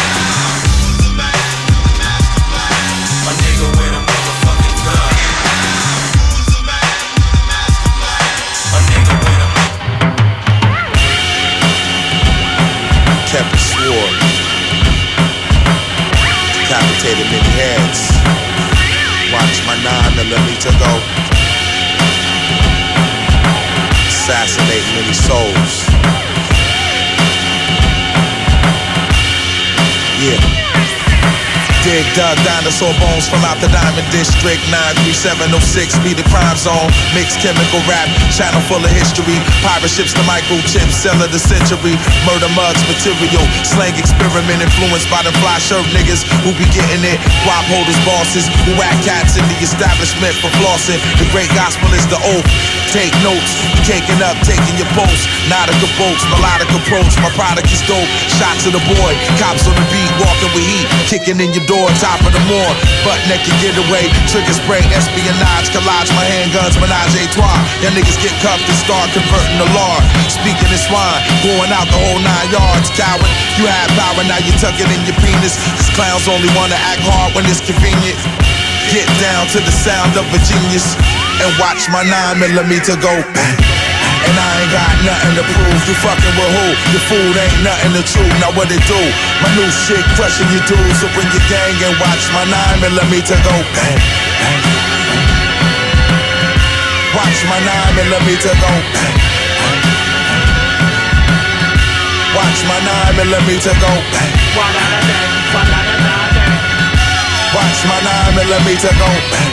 A nigga with a motherfucking gun. A nigga with a kept the sword. Decapitated many heads. Watch my 9mm go. Assassinate many souls. Yeah. Dig dug dinosaur bones from out the Diamond District. 93706 be the crime zone. Mixed chemical rap, channel full of history. Pirate ships, the microchip, seller the century. Murder mugs, material, slang experiment influenced by the fly shirt niggas who be getting it. Guap holders, bosses, who whack cats in the establishment for flossing. The great gospel is the oath. Take notes, caking up, taking your post. Nautica boats, melodic approach. My product is dope. Shots of the boy, cops on the beat, walking with heat, kicking in your door, top of the morning. Butt naked getaway, trigger spray, espionage, collage, my handguns, menage a trois. Y'all niggas get cuffed and start converting the lard. Speaking in swine, going out the whole 9 yards. Coward, you have power, now you tuck it in your penis. These clowns only wanna act hard when it's convenient. Get down to the sound of a genius and watch my 9mm go. And I ain't got nothing to prove. You fucking with who? Your food ain't nothing to chew. Now what it do? My new shit crushing your dudes. So bring your gang and watch my 9mm go. Bang, bang, bang. Watch my 9mm go. Bang, bang, bang. Watch my 9mm go. Bang. Watch my 9mm go. Bang.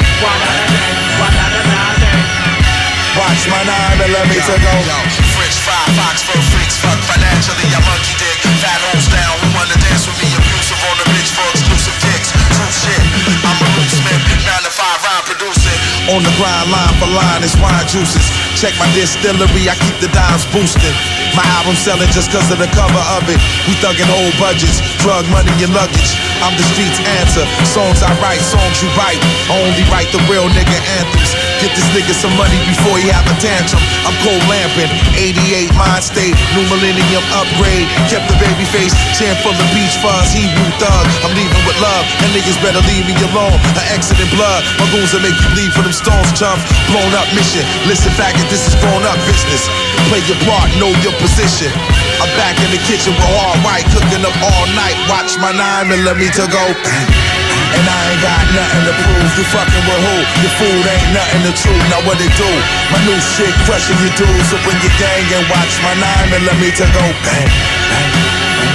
Watch my 9mm go. French fry, fox fur freaks, fuck financially, I monkey dick. Fat holes down, who wanna dance with me? Abusive on the bitch for exclusive dicks. True shit, I'm a Luke Smith, 9 to 5 rhyme producing. On the grind, line for line, it's wine juices. Check my distillery, I keep the dimes boosting. My album selling just cause of the cover of it. We thuggin' whole budgets, drug money and luggage. I'm the street's answer, songs I write, songs you write. I only write the real nigga anthems. Get this nigga some money before he have a tantrum. I'm cold lamping, 88 mind state, new millennium upgrade. Kept the baby face, chain full of beach fuzz, he woo thug. I'm leaving with love, and niggas better leave me alone. An exit in blood, my goons will make you bleed for them stones, chump. Blown up mission, listen faggot, this is grown up business. Play your part, know your position. I'm back in the kitchen with hard white, cooking up all night. Watch my 9mm go. And I ain't got nothing to prove. You fucking with who? Your food ain't nothing to chew. Now what it do? My new shit crushing your dudes. So bring your gang and watch my 9mm go. Bang, bang, bang.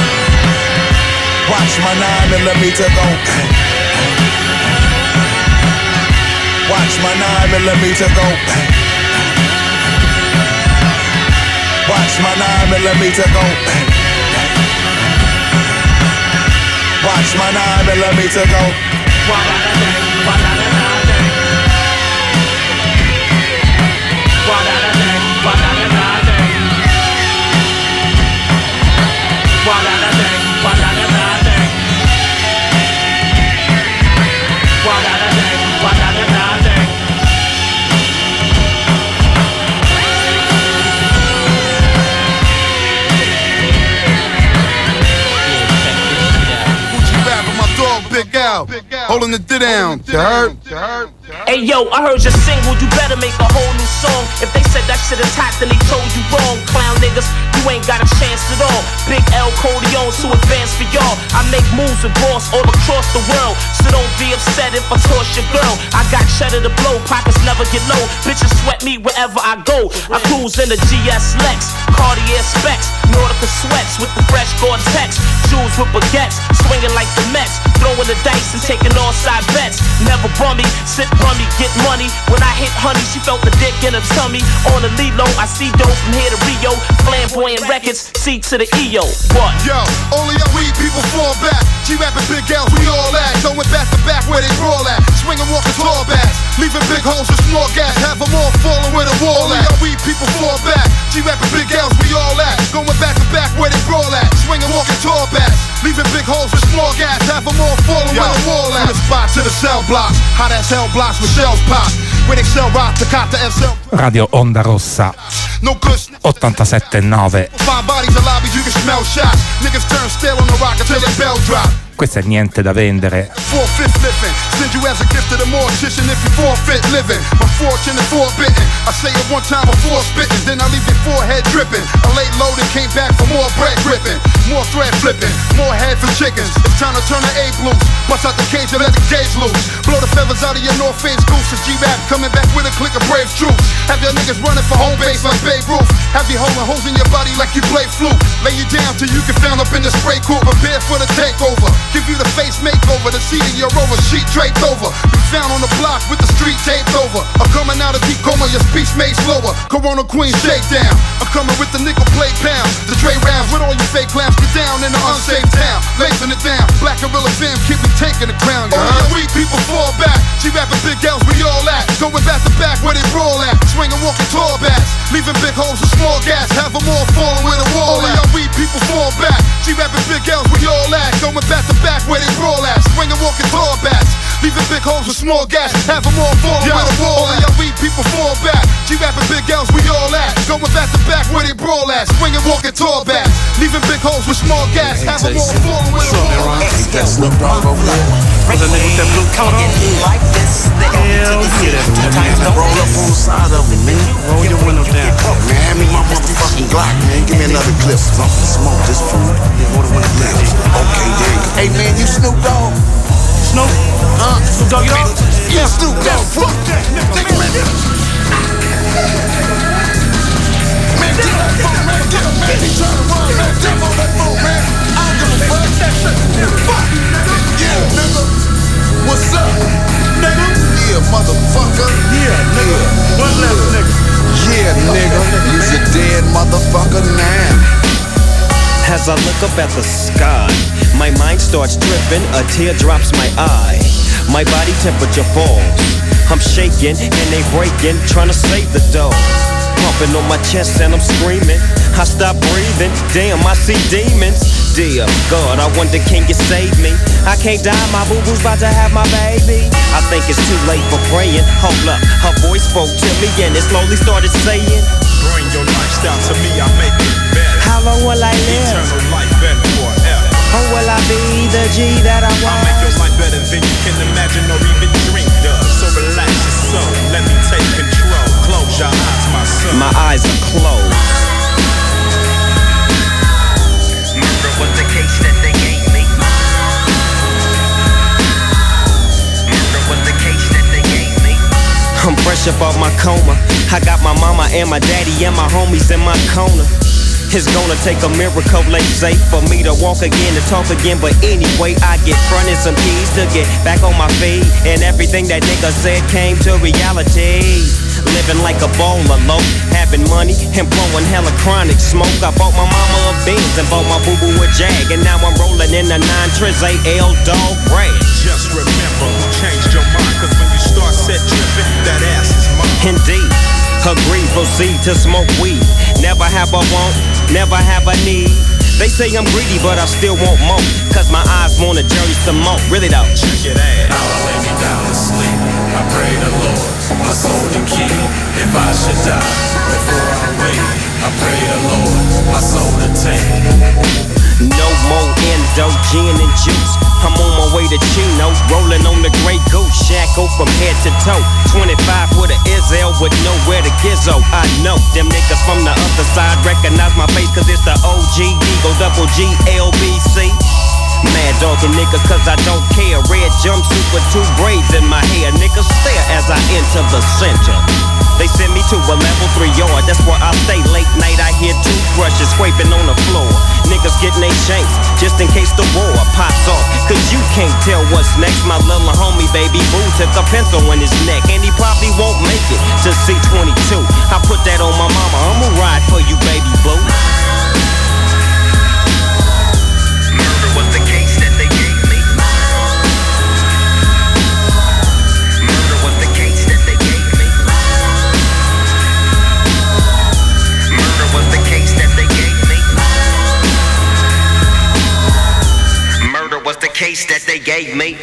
Watch my 9mm go. Bang, bang, bang. Watch my 9mm go. Bang, bang. Watch my 9mm go. Bang. Watch my 9mm go. Big Al, holding the down. You heard? Hey yo, I heard your single, you better make a whole new song. If they said that shit is hot, then they told you wrong. Clown niggas, you ain't got a chance at all. Big L Codeon, too advanced for y'all. I make moves with boss all across the world, so don't be upset if I toss your girl. I got cheddar to blow, pockets never get low. Bitches sweat me wherever I go. I cruise in the GS Lex, Cartier specs, Nautica sweats with the fresh Gore-Tex. Shoes with baguettes, swinging like the Mets, throwing the dice and taking all side bets. Never rummy, sip rummy, get money. When I hit honey, she felt the dick in her tummy. On the Lilo, I see dope from here to Rio. Flamboyant records, C to the EO. What? Yo, only our weed people fall back. G-rapping big L's, we all at. Going back to back where they brawl at. Swinging, walking tall backs. Leaving big holes with small gas. Have them all falling where the wall at. Only our weed people fall back. G-rapping big L's, we all at. Going back to back where they brawl at. Swinging, walking tall backs. Leaving big holes with small gas. Have them all falling where the wall at. From the spot to the cell blocks. Hot as hell blocks with shells pop. Where they sell rock to cop the SL. Radio Onda Rossa 87.9. Questo è niente da vendere. Send you as a gift to the mortician if you forfeit living. My fortune is forbidden. I say it one time before spitting, then I leave your forehead dripping. I laid low and came back for more bread gripping, more thread flipping, more head for chickens. It's time to turn the A loose. Bust out the cage and let the gauge loose. Blow the feathers out of your North Face goose. And G-Rap coming back with a click of brave troops. Have your niggas running for home base like Babe Ruth. Have you holding holes in your body like you play flute. Lay you down till you get found up in the spray court. Prepare for the takeover. Give you the face makeover. The seat of your rover sheet draped over. Be found on the block with the street taped over. I'm coming out of deep coma, your speech made slower. Corona Queen shakedown. I'm coming with the nickel plate pound. The Dre rounds with all you fake clowns. Get down in the unsafe town. Lacing it down. Black Gorilla fam keep me taking the crown. All your weak people fall back. G-rapping big L's we all at. Going back to back where they brawl at. Swinging walking tall backs. Leaving big holes with small gas. Have them all falling where the wall at. All your weak people fall back. G-rapping big L's we all at. Going back to back where they brawl at. Swinging walking tall backs. Leaving big holes with small gas. Have them all falling where the wall at. All your weak people fall back. G-rapping big L's we all at. Going back to back where they brawl at. Swinging walking tall backs. Leaving big holes with small gas. Have them all falling where the wall at. That's Snoop Dogg over there. Was a nigga with that blue coat. Like this, hell yeah, that's roll up on the side of me, man. Roll your window down. Man, hand me my motherfucking Glock, man. Give me another clip. Smoke this food. Roll the window down. Okay, there you go. Hey, man, you Snoop Dogg? Snoop? Snoop Dogg, you know? Yeah, Snoop Dogg. Fuck that, nigga. Man, get that phone, man. Get him, man. He trying to run, man. Jump on that phone, man. I don't give a fuck. Fuck you, nigga. Yeah, nigga. What's up? Nigga? Yeah, motherfucker. Yeah, nigga. One left, nigga. Yeah, nigga. You's a dead motherfucker now. As I look up at the sky, my mind starts dripping, a tear drops my eye. My body temperature falls. I'm shaking and they breaking, trying to save the dough. Pumping on my chest and I'm screaming. I stop breathing, damn, I see demons. Dear God, I wonder, can you save me? I can't die, my boo-boo's about to have my baby. I think it's too late for praying. Hold up, her voice spoke to me and it slowly started saying, bring your lifestyle to me, I make it better. How long will I live? Eternal life better forever. Or will I be the G that I want? I'll make your life better than you can imagine or even dream of. So relax your soul, let me take control. Close your eyes, my son. My eyes are closed. Murder was the case that they gave me. Murder was the case that they gave me. I'm fresh up off my coma. I got my mama and my daddy and my homies in my corner. It's gonna take a miracle, let's say, for me to walk again, to talk again. But anyway, I get fronted some keys to get back on my feet. And everything that nigga said came to reality. Living like a bowler low, having money and blowing hella chronic smoke. I bought my mama a Benz and bought my boo-boo a Jag. And now I'm rolling in a 9 Triz AL Dog Rag. Just remember who changed your mind, cause when you start set tripping, that ass is mine. Indeed, agree, proceed to smoke weed. Never have a want, never have a need. They say I'm greedy, but I still want more, cause my eyes want a journey some more. Really though. Check it out. Now I lay me down to sleep. I pray the Lord, my soul to keep. If I should die before I wake, I pray the Lord, my soul to take. No more endo, gin and juice. I'm on my way to Chino, rolling on the Grey Goose. Shackle from head to toe. 25 with a Izzel with nowhere to gizzo. I know them niggas from the other side recognize my face, cause it's the OG Eagle Double G LBC. Mad dogging nigga cause I don't care. Red jumpsuit with 2 braids in my hair. Niggas stare as I enter the center. They send me to a level 3 yard. That's where I stay late night. I hear toothbrushes scraping on the floor. Niggas getting they shanks just in case the war pops off. Cause you can't tell what's next. My little homie baby boo fingertips, a pencil in his neck, and he probably won't make it to C22. I put that on my mama, I'ma ride for you, baby boo. Murder was the case that they gave me. Murder was the case that they gave me. Murder was the case that they gave me. Murder was the case that they gave me.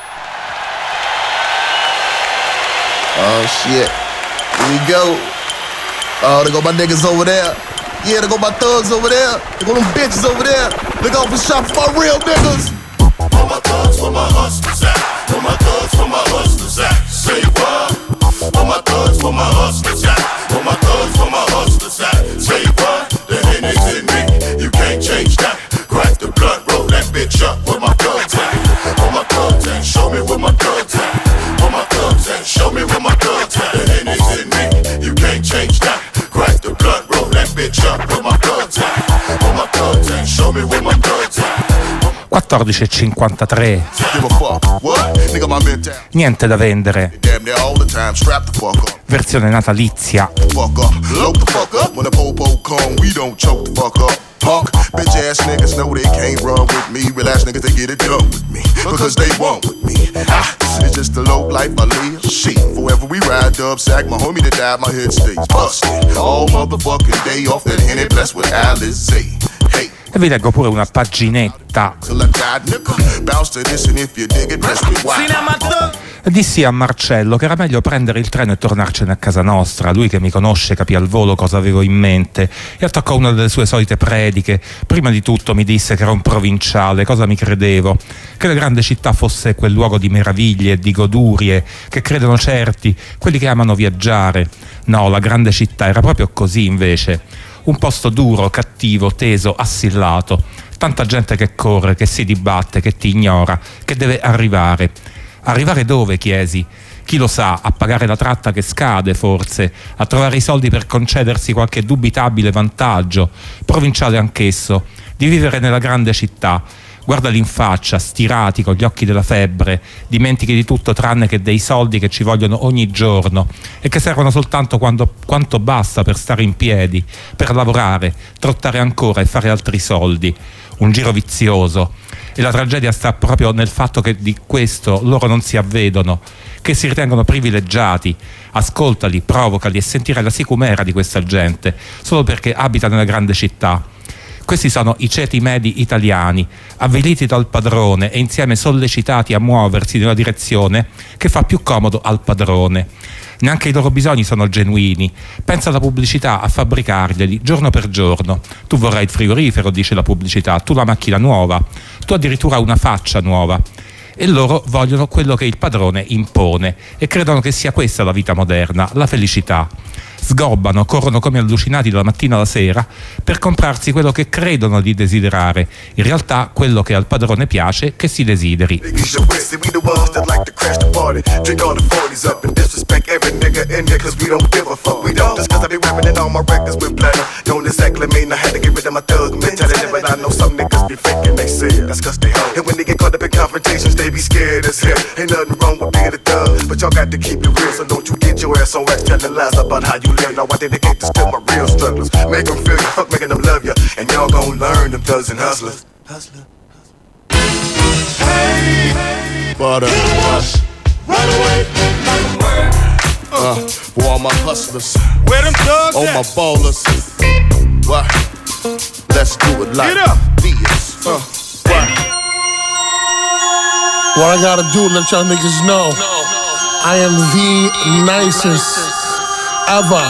Oh shit. Here we go. Oh, there go my niggas over there. Yeah, there go my thugs over there. There go them bitches over there. Look out for shot for my real niggas. Where my thugs, where my hustlers at? Where my thugs, where my hustlers at? Say what? Where my thugs, where my hustlers at? Where my thugs, where my hustlers at? Say what? The Henny's in me. You can't change that. Crack the blunt, roll that bitch up. Where my thugs at? Where my thugs at? Show me where my thugs at. Where my thugs at? Show me where my thugs at. The Henny's in me. You can't change that. Crack the blunt, roll that bitch up. Where my thugs at? Where my thugs at? Show me where my thugs at. 14:53. Niente da vendere. Versione natalizia. Punk, bitch ass niggas know they can't run with me. Real ass niggas, they get it done with me. Because they want with me. It's just the low life I live. Shit, forever we ride dub sack. My homie that died, my head stays busted. All motherfucking day off that Henny blessed with Alizé. Hey. E vi leggo pure una paginetta. Dissi a Marcello che era meglio prendere il treno e tornarcene a casa nostra. Lui che mi conosce capì al volo cosa avevo in mente e attaccò una delle sue solite prediche. Prima di tutto mi disse che era un provinciale, cosa mi credevo? Che la grande città fosse quel luogo di meraviglie e di godurie che credono certi, quelli che amano viaggiare. No, la grande città era proprio così invece. Un posto duro, cattivo, teso, assillato. Tanta gente che corre, che si dibatte, che ti ignora, che deve arrivare. Arrivare dove, chiesi? Chi lo sa, a pagare la tratta che scade forse, a trovare i soldi per concedersi qualche dubitabile vantaggio, provinciale anch'esso, di vivere nella grande città. Guardali in faccia, stirati con gli occhi della febbre, dimentichi di tutto tranne che dei soldi che ci vogliono ogni giorno e che servono soltanto quanto basta per stare in piedi, per lavorare, trottare ancora e fare altri soldi. Un giro vizioso. E la tragedia sta proprio nel fatto che di questo loro non si avvedono, che si ritengono privilegiati. Ascoltali, provocali e sentirai la sicumera di questa gente, solo perché abita nella grande città. Questi sono i ceti medi italiani, avviliti dal padrone e insieme sollecitati a muoversi nella direzione che fa più comodo al padrone. Neanche i loro bisogni sono genuini. Pensa alla pubblicità a fabbricarglieli giorno per giorno. Tu vorrai il frigorifero, dice la pubblicità, tu la macchina nuova, tu addirittura una faccia nuova. E loro vogliono quello che il padrone impone e credono che sia questa la vita moderna, la felicità. Sgobbano, corrono come allucinati dalla mattina alla sera per comprarsi quello che credono di desiderare, in realtà quello che al padrone piace che si desideri. Now I dedicate this to my real strugglers. Make them feel you, fuck making them love you. And y'all gon' learn them thugs and hustlers. Hey, butter, rush, run away. For all my hustlers. Where them thugs all at? My ballers. What? Let's do it like this. What? What I gotta do, let y'all niggas know, I am the nicest ever.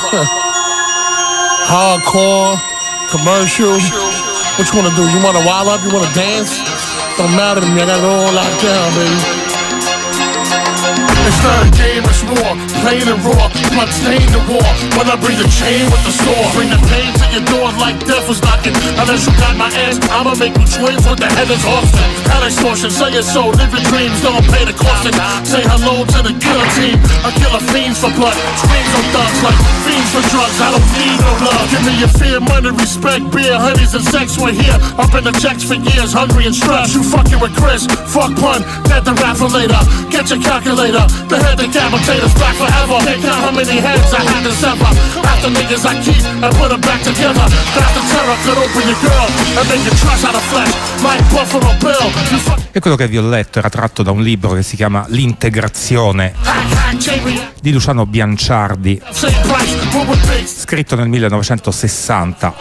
Hardcore, commercial. What you wanna do? You wanna wild up? You wanna dance? Don't matter to me. I got it all locked down, baby. It's not a game, it's war. Plain and raw, blood stain the war. When I bring the chain with the sword, bring the pain to your door like death was knocking. Unless you got my ass, I'ma make you twins with the head is Austin. Hell extortion, say it so, live your dreams, don't pay the cost. Say hello load to the guillotine. I kill a fiends for blood, screams on thugs like fiends for drugs. I don't need no love. Give me your fear, money, respect, beer, honeys, and sex. We're here, up in the checks for years, hungry and stressed. You fucking with Chris, fuck pun, dead the rapper later. Get your calculator, the head decapitators back forever. Can't count how many heads I had to sever. After niggas I keep and put them back together. That's the terror could open your girl and make you trash out of flesh like Buffalo Bill. E quello che vi ho letto era tratto da un libro che si chiama L'integrazione di Luciano Bianciardi, scritto nel 1960.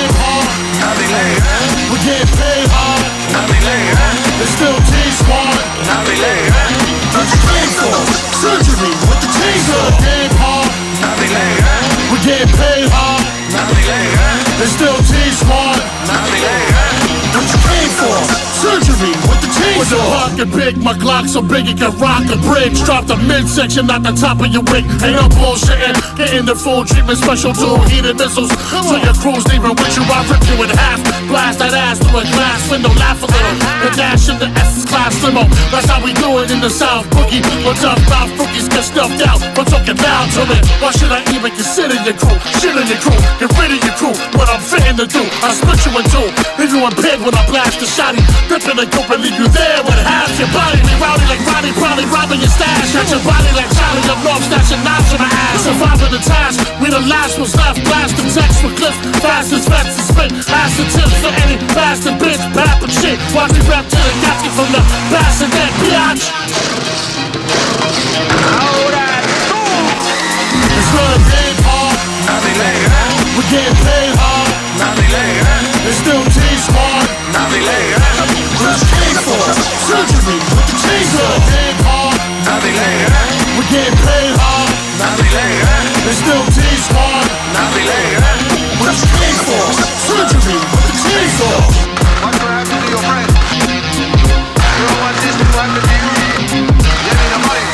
Surgery with the chainsaw. With the pocket big, my Glock so big it can rock a bridge. Drop the midsection, not the top of your wig. Ain't no bullshitting. Getting the full treatment, special tool, heated missiles. So your crew's leaving with you, I rip you in half. Blast that ass through a glass window, laugh a little. The dash in the S class limo. That's how we do it in the South. Boogie, what's up, mouth rookies get stuffed out. I'm talking loud to me. Why should I even consider your crew? Shit in your crew, get rid of your crew. What I'm fitting to do, I split you in two. Leave you in pig when I blast the shotty. Dipping the dope and leave you there with half your body. We rowdy like Roddy, probably robbing your stash. Got your body like Charlie up north, stashing knives in my ass. Surviving the task, we the last ones left. Blasting text with clips, fast as vets and spit. Acid tips for any bastard bitch, bap and shit. Watch me rap to the gasket from the bastard that biatch. It's not a game hard. We're getting paid hard. It's still T-Smart. What you came for? Surgery with the chainsaw. Game hard. We're getting paid hard. It's still T-Smart. What you came for? Surgery with the chainsaw. What's gonna happen to your friend? You don't want this to happen to you. You need the money,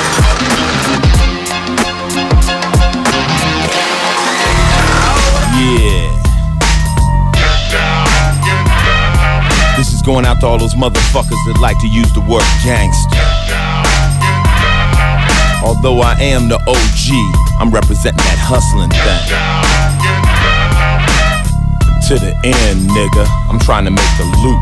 Yeah. This is going out to all those motherfuckers that like to use the word gangster. Although I am the OG, I'm representing that hustling thing. To the end, nigga, I'm trying to make the loot.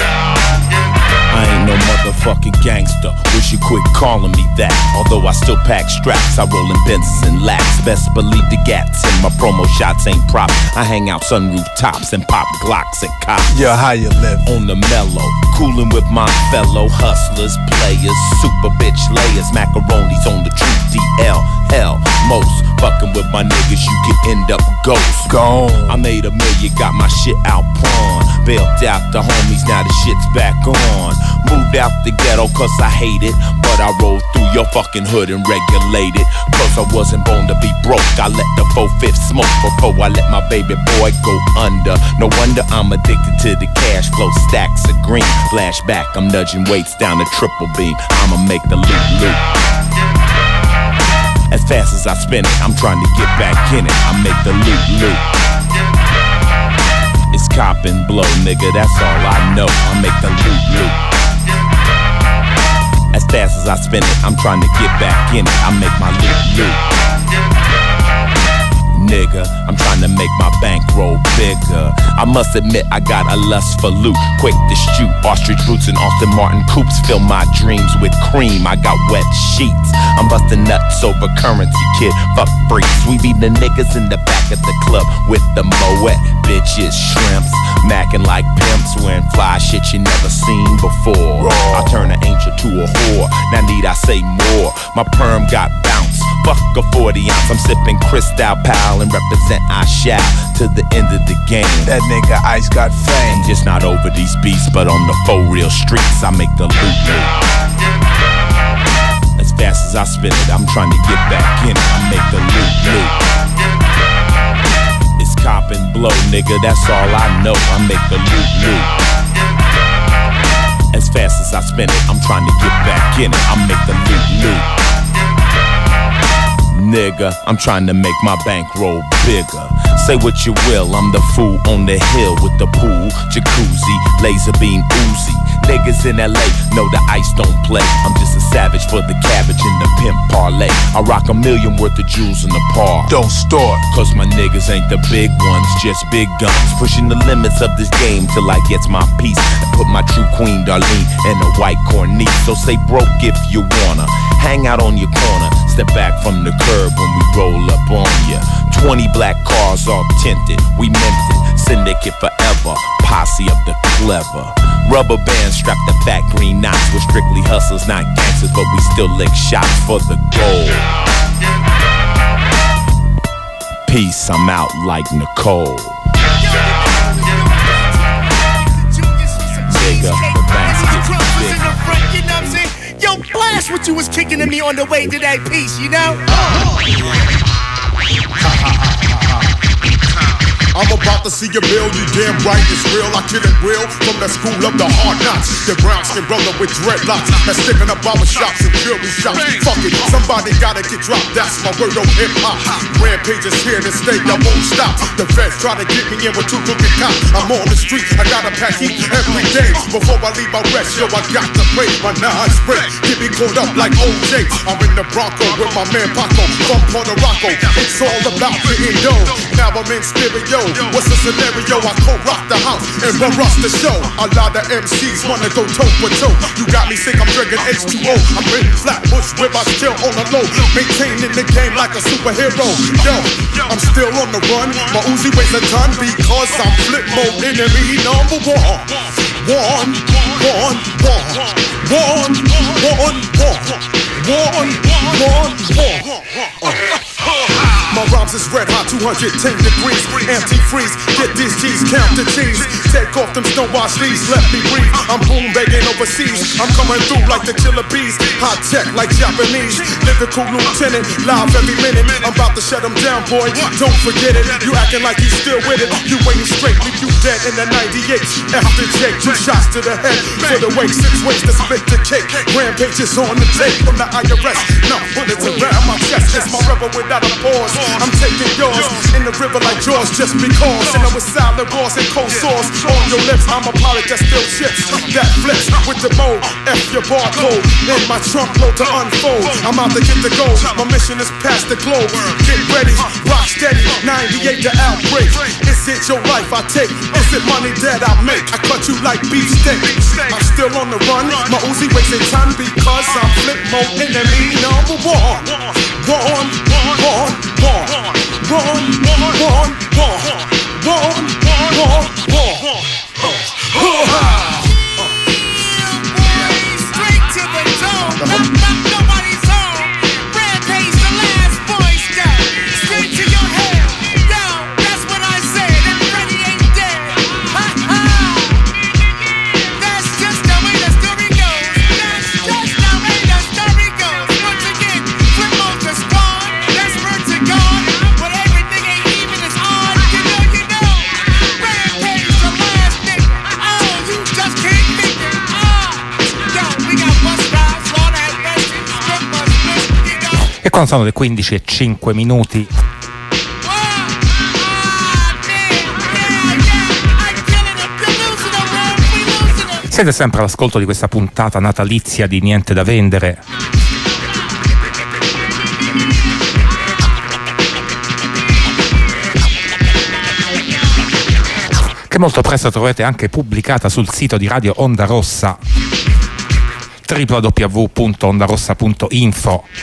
I ain't no motherfucking gangster, wish you quit calling me that. Although I still pack straps, I roll in Benzes and laps. Best believe the gats and my promo shots ain't prop. I hang out sunroof tops and pop Glocks at cops. Yeah, how you live? On the mellow, coolin' with my fellow hustlers, players, super bitch layers, macaronis on the truth DL. Hell, most fucking with my niggas, you can end up ghost. Gone. I made $1 million, got my shit out pawn. Bailed out the homies, now the shit's back on. Moved out the ghetto cause I hate it, but I rolled through your fucking hood and regulated. Cause I wasn't born to be broke, I let the 4/5 smoke before I let my baby boy go under. No wonder I'm addicted to the cash flow, stacks of green. Flashback, I'm nudging weights down the triple beam. I'ma make the loot. As fast as I spin it, I'm trying to get back in it. I make the loot. It's cop and blow, nigga, that's all I know. I make the loot. As fast as I spin it, I'm trying to get back in it. I make my loot. Nigga, I'm trying to make my bankroll bigger. I must admit I got a lust for loot. Quick to shoot, ostrich boots and Austin Martin coupes fill my dreams with cream. I got wet sheets. I'm busting nuts over currency, kid. Fuck freaks. We be the niggas in the back of the club with the Moet bitches, shrimps, macking like pimps, wearing fly shit you never seen before. I turn an angel to a whore. Now need I say more? My perm got bounce. Fuck a 40 ounce. I'm sipping Cristal Pal and represent I shall to the end of the game. That nigga Ice got fame. Just not over these beats, but on the 4 real streets, I make the loot. As fast as I spin it, I'm trying to get back in it. I make the loot. It's cop and blow, nigga, that's all I know. I make the loot. As fast as I spin it, I'm trying to get back in it. I make the loot. Nigga, I'm trying to make my bankroll bigger. Say what you will, I'm the fool on the hill with the pool, jacuzzi, laser beam Uzi. Niggas in LA know the ice don't play. I'm just a savage for the cabbage and the pimp parlay. I rock $1 million worth of jewels in the par. Don't start, cause my niggas ain't the big ones, just big guns. Pushing the limits of this game till I gets my piece. And put my true queen Darlene in a white cornice. So say broke if you wanna. Hang out on your corner, step back from the curb when we roll up on ya. 20 black cars all tinted, we meant it. Syndicate forever, posse of the clever. Rubber bands strap the fat green knots. We're strictly hustlers, not gangsters, but we still lick shots for the gold. Peace, I'm out like Nicole. Bigger, the basket bigger. Yo, blast what you was kicking at me on the way to that piece, you know? I'm about to see you bill, you damn right, it's real. I kill it real from the school of the hard knocks. The brown skin brother with dreadlocks that's sticking up barber shops and jewelry shops. Fuck it, somebody gotta get dropped. That's my word on hip hop. Rampage is here to stay, I won't stop. The feds try to get me in with 2 crooked cops. I'm on the street, I gotta pack heat every day. Before I leave my rest, yo, I got to break my non-spray. Get me caught up like OJ. I'm in the Bronco with my man Paco from Puerto Rico. It's all about getting dough. Now I'm in stereo. What's the scenario? I co-rock the house and run rush the show. A lot of MCs wanna go toe for toe. You got me sick, I'm drinking H2O. I'm in Flatbush with my still on the low, maintaining the game like a superhero. Yo, I'm still on the run. My Uzi weighs a ton because I'm flip mode enemy number one. My rhymes is red hot, 210 degrees. Anti-freeze, get these G's, count the G's. Take off them stonewashed sleeves, let me breathe. I'm boom begging overseas. I'm coming through like the killer bees. Hot tech like Japanese. Lyrical lieutenant, live every minute. I'm about to shut them down, boy. Don't forget it. You acting like you still with it. You waiting straight, leave you dead in the 98. After Jake, 2 shots to the head. For the wake, 6 ways to split the cake. Rampage is on the tape from the IRS. No bullets around my chest. It's my rebel without a pause. I'm taking yours in the river like Jaws just because. And I'm with salad balls and cold sauce on your lips. I'm a pilot that still ships, that flips with the mode. F your barcode in my trunk load to unfold. I'm out to get the gold. My mission is past the globe. Get ready, rock steady. 98 the outbreak. Is it your life I take? Is it money that I make? I cut you like beefsteak. I'm still on the run. My Uzi weighs a ton because I'm flip mode enemy number one. Straight to the dome, nobody's home. Rampage, the last boy scout. Straight to your head. Yo, that's what I said. Everybody ain't dead. Ha ha. That's just the way the story goes. That's just the way the story goes. Once again, flip mode to spawn. That's bird to gone. But everything ain't even as odd. You know. Rampage, the last nigga. Oh, you just can't figure. Yo, we got bus rides, Lord have mercy. Strippers, you know. E quando sono le 15:05. Siete sempre all'ascolto di questa puntata natalizia di Niente da Vendere. Che molto presto troverete anche pubblicata sul sito di Radio Onda Rossa, www.ondarossa.info.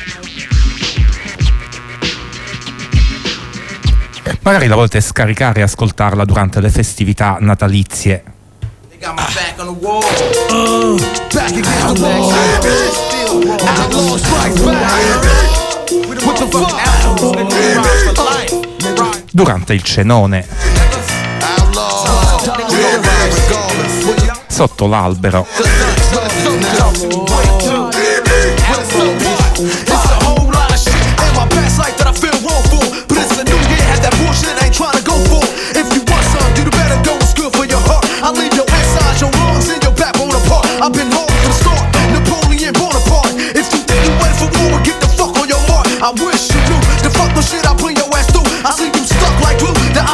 Magari la volete scaricare e ascoltarla durante le festività natalizie. Got my back on the wall. Back against the wall. Outlaw strikes back. What the fuck? Durante il cenone. Sotto l'albero. I've been home from the start, Napoleon Bonaparte. If you think you ready for war, get the fuck on your mark. I wish you knew the fuck no shit I bring your ass through. I see you stuck like glue. The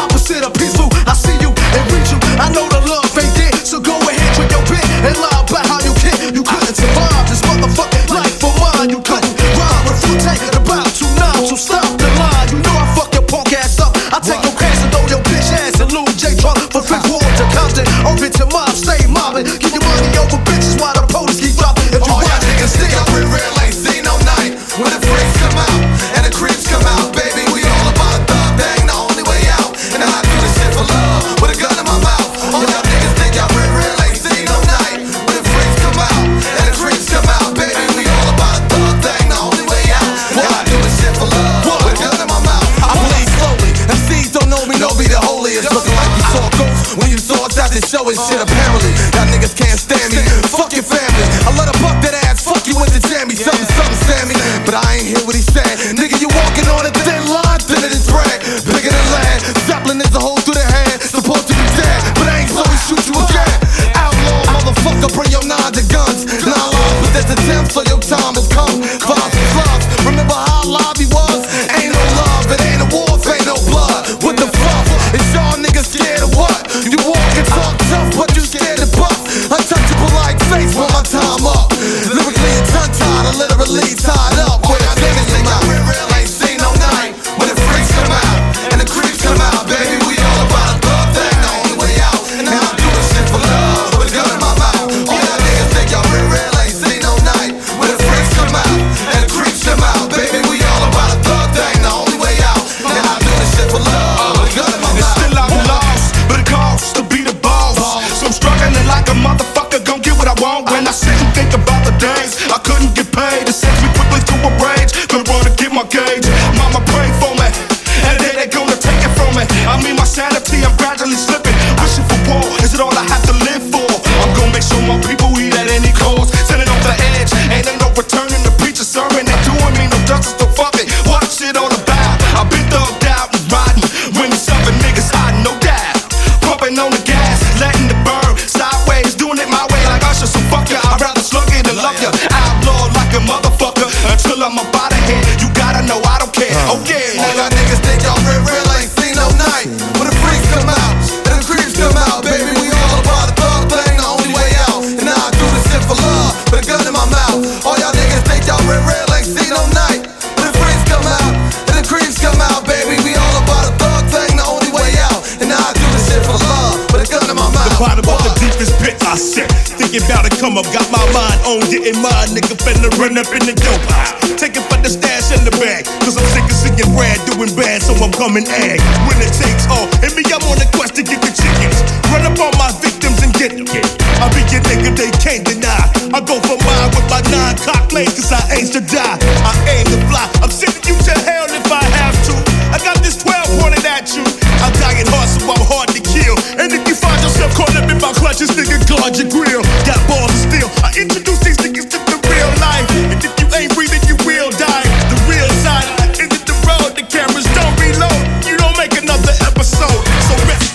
nigga peaceful. I see you and reach you. I know the love ain't there, so go ahead with your bit and lie about how you can. You couldn't survive this motherfucking life for mine. You couldn't rhyme with Fruit Tank at about 2-9, so stop the line. You know I fuck your punk ass up. I take your cash and throw your bitch ass and Lou J truck for Fifth Ward to Compton. Over to mom, stay mobbing. Keep your money over bitches while the police keep dropping. If you all y'all watch niggas think I'm real, ain't seen no night. When the freaks come out and the creeps come out, baby, we all about thug bang, the only way out. And I do this shit for love, with a gun in my mouth. All y'all niggas think I'm real, ain't seen no night. When the freaks come out and the creeps come out, baby, we all about thug bang, the only way out. And I do this shit for love, with a gun in my mouth. I bleed slowly, MCs don't know me, no be the holiest. Looking like you saw ghosts when you saw us at the show and shit. Apparently, y'all niggas can't stand me. Fuck your family, I let her buck that ass. Fuck you with the jammy, something, Sammy. But I ain't hear what he said. Nigga, you walking on a thin line, thinner than thread, bigger than land. Zeppelin is a hole through the hand, supposed to be dead, but I ain't so we shoot you again. Outlaw, motherfucker, bring your 9 to guns. 9 lives, but there's attempts, so your time has come. Vibes and flubs, remember how live he was? Ain't no love, it ain't a war, ain't no blood. What the fuck? Is y'all niggas scared of what? You walk and talk tough, but you scared to buff. Untouchable like face when my time up. Lyrically and tongue-tied, I literally tied up. When I niggas think I'm real, ain't seen no night. When the freaks come out and the creeps come out, baby, we all about a thug thing, the only way out. And I do this shit for love, with a gun in my mouth. All y'all niggas think y'all real, ain't seen no night. When the freaks come out and the creeps come out, baby, we all about a thug thing, the only way out. And I do this shit for love, with a gun in my mouth. And still I'm lost, but it costs to be the boss. So I'm struggling like a motherfucker, gon' get what I want. When I sit and think about the days I couldn't get paid, it sends me quickly to a rage. Gonna run to get my gauge. Mama pray for me, and then they gonna take it from me. I mean my sanity, I'm gradually slipping. Wishing for war, is it all I have to live for? I'm gonna make sure my people eat at any cost. Sending on the edge, ain't there no returning the preacher sermon. They doing me no justice, so fuck it. What's it all about? I've been thugged out and riding when these other niggas hiding, no doubt. Pumping on the gas, letting it burn sideways, doing it my way like Usher. So fuck ya, I'd rather slug it than love ya. Outlaw like a motherfucker until I'm up out of here. You gotta know I don't care. Okay, all y'all niggas think y'all real, ain't seen no night. When the freaks come out and the creeps come out, baby, we all about a thug thing, the only way out. And I do this shit for love, with a gun in my mouth. All y'all niggas think y'all real, ain't seen no night. When the freaks come out and the creeps come out, baby, we all about a thug thing, the only way out. And I do this shit for love, with a gun in my mouth. The bottom of the deepest pit I sit, thinking about to come up, got my mind on getting mine. Nigga finna run up in the dope house, taking for the stash in the bag. Cause I'm sick of seeing Brad doing bad, so I'm coming ag. When it takes all, and me, I'm on a quest to get the chickens. Run up on my victims and get them. I be your nigga, they can't deny. I go for mine with my 9 cock blades, cause I aim to die. I aim to fly, I'm sending you to hell if I have to. I got this 12 pointed at you. I'm dying hard, so I'm hard to kill. And if you find yourself caught up in my clutches, nigga, guard your grill. Got balls of steel. I introduce these niggas to the real life. And if you ain't breathing, you will die. The real side, into the road, the cameras don't reload. You don't make another episode. So rest.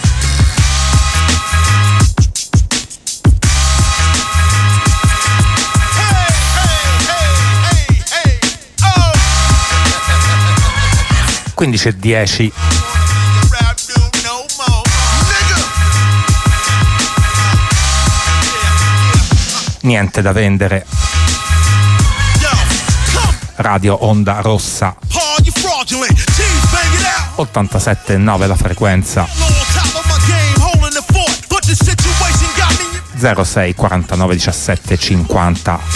Quindi c'è 10. Niente da vendere. Radio Onda Rossa 87,9 la frequenza. 06 49 17 50.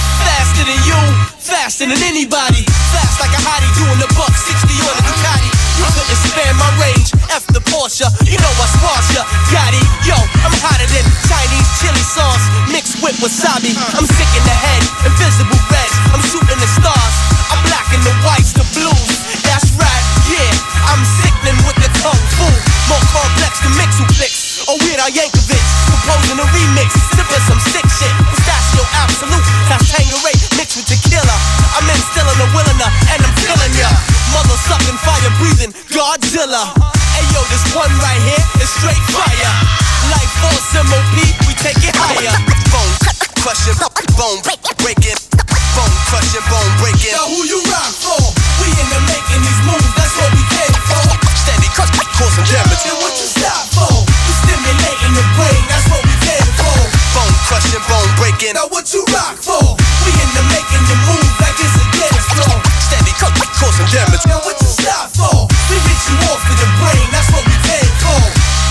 Than anybody, fast like a hottie doing the buck 60 on a Ducati. You couldn't stand my range. F the Porsche, you know I sparse ya. Got it, yo, I'm hotter than Chinese chili sauce mixed with wasabi. I'm sick in the head, invisible reds. I'm shooting the stars. I'm black in the whites, the blues. That's right, yeah. I'm sickening with the kung fu. More complex than Mixu Flicks. Or Weird Al Yankovic, composing a remix. Sipping some sick shit. Pistachio absolute. That's Tangeray mixed with tequila. I'm instilling the williner and I'm killing ya. Mother sucking, fire breathing, Godzilla. Hey yo, this one right here is straight fire. Like Force MOP, we take it higher. Bone crushing, bone breaking. Bone crushing, bone breaking. Now who you rock for? We in the making these moves, that's what we came for. Steady causing damage. Then what you stop for? We stimulating the brain, that's what we came for. Bone crushing, bone breaking. Now what you rock for? We in the making the move like it's a dance floor. Steady causing damage. Now what you stop for? We hit you off in the brain, that's what we came for.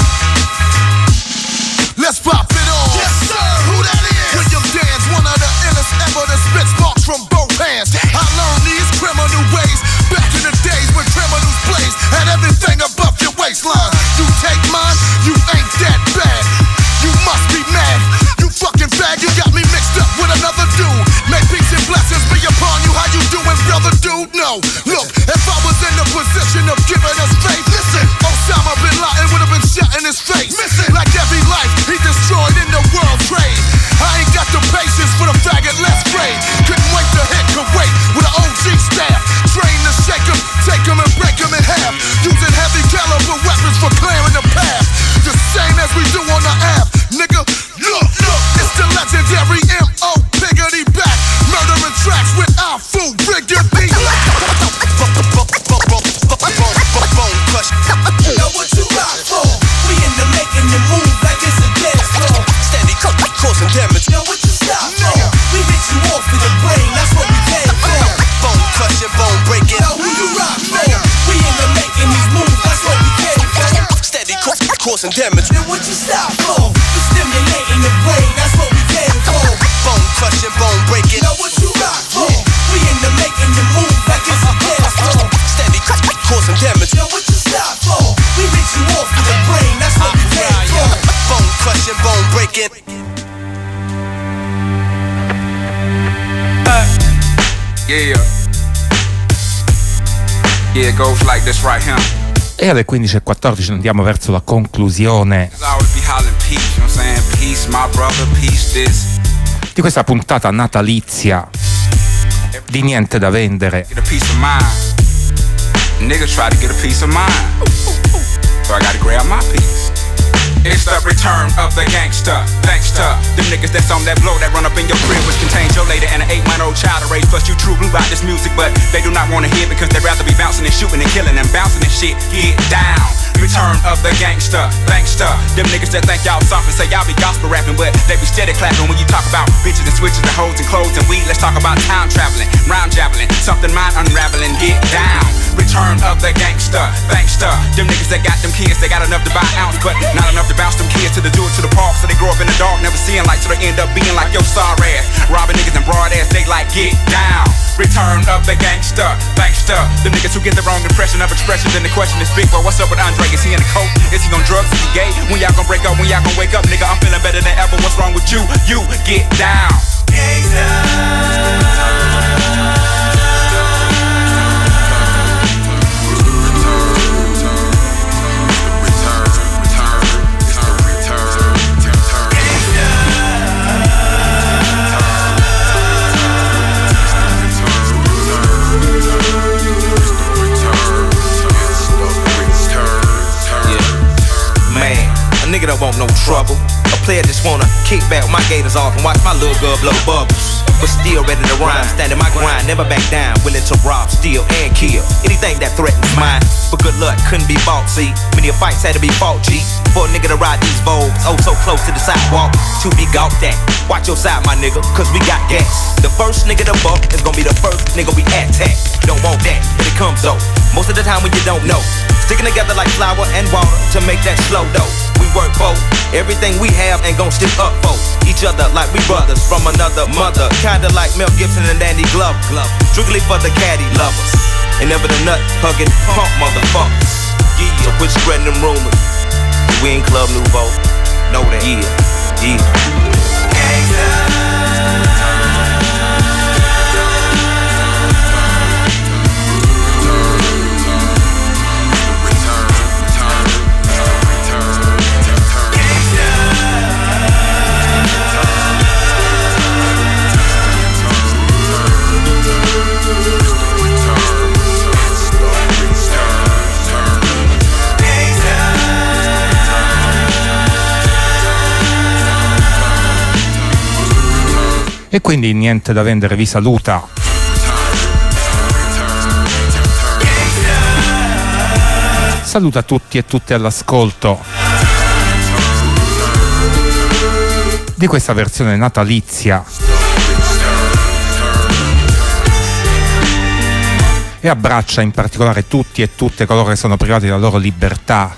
Let's pop it on. Yes, sir. Who that is? William Dan's one of the illest ever to spit sparks from both hands. I learned these criminal ways back in the days when criminals blazed. Had everything above your waistline. You take mine, you ain't that bad. You must be mad. You fucking fag, you got me mixed up with another dude. May peace and blessings be upon you. How you doing, brother dude? No. Look, if I was in the position of giving us faith, listen, Osama bin Laden would have been shot in his face. Missing like every life he destroyed in the world trade. I ain't got the patience for the faggot less grade. Couldn't wait to hit Kuwait with an OG staff. Train to shake him, take him and break him in half. Using heavy caliber weapons for clearing the path. The same as we do on the app, nigga. Look, it's the legendary M.O. Piggity back. Murdering tracks with our food, Briggity. Bone crush. Now what you rock for? We in the making the move like it's a dance floor. Steady causing damage. Now what you stop for? We hit you off in the brain, that's what we came for. Bone crushing, bone breaking. Now who you rock for? We in the making these moves, that's what we came for. Steady causing damage. Now what you stop for? We stimulating the brain, that's what we came for. Bone crushing, bone breaking. Now what you rock for? We in the making the move like it's a dance floor. Steady causing damage. Now what you stop for? We hit you off in the brain, that's what we came for. Bone crushing, bone breaking. Yeah, it goes like this right here. E alle 15:14 andiamo verso la conclusione di questa puntata natalizia di Niente da Vendere. Niggas try to get a piece of mind, so I gotta grab my piece. It's the return of the gangster, gangster. Them niggas that's on that blow that run up in your crib, which contains your lady and an 8-month-old child to raise. Plus you true blue about this music, but they do not want to hear because they'd rather be bouncing and shooting and killing and bouncing and shit. Get down. Return of the gangster, gangster. Them niggas that think y'all soft and say y'all be gospel rapping, but they be steady clapping when you talk about bitches and switches and hoes and clothes and weed. Let's talk about time traveling, rhyme javelin, something mind unraveling. Get down. Return of the gangster, gangster. Them niggas that got them kids, they got enough to buy an ounce, but not enough to bounce them kids to the do it to the park. So they grow up in the dark, never seeing light, so they end up being like your sorry ass. Robbing niggas and broad ass, they like get down. Return of the gangster, gangster. Them niggas who get the wrong impression of expression, then the question is big, but what's up with Andre? Is he in the coke? Is he on drugs? Is he gay? When y'all gon' break up? When y'all gon' wake up? Nigga, I'm feeling better than ever. What's wrong with you? You get down. Nigga don't want no trouble. A player just wanna kick back with my gators off and watch my little girl blow bubbles. But still ready to rhyme, standing my grind, never back down, willing to rob, steal, and kill anything that threatens mine. But good luck couldn't be bought, see. Many fights had to be fought, G. For a nigga to ride these Vogues, oh so close to the sidewalk, to be gawked at. Watch your side, my nigga, cause we got gas. The first nigga to buck is gonna be the first nigga we attack. Don't want that, but it comes though. Most of the time when you don't know. Sticking together like flour and water to make that slow dough. We work both. Everything we have ain't gon' stick up for each other like we brothers from another mother. Kinda like Mel Gibson and Danny Glover. Strictly for the caddy lovers. And never the nut hugging punk motherfuckers. So quit spreading them rumors. We in Club Nouveau. Know that. Yeah. E quindi Niente da vendere vi saluta. Saluta tutti e tutte all'ascolto di questa versione natalizia e abbraccia in particolare tutti e tutte coloro che sono privati della loro libertà,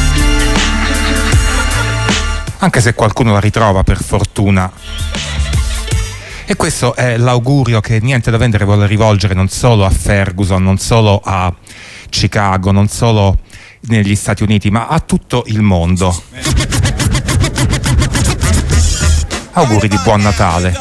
anche se qualcuno la ritrova per fortuna. E questo è l'augurio che Niente da vendere vuole rivolgere non solo a Ferguson, non solo a Chicago, non solo negli Stati Uniti, ma a tutto il mondo. Auguri di buon Natale.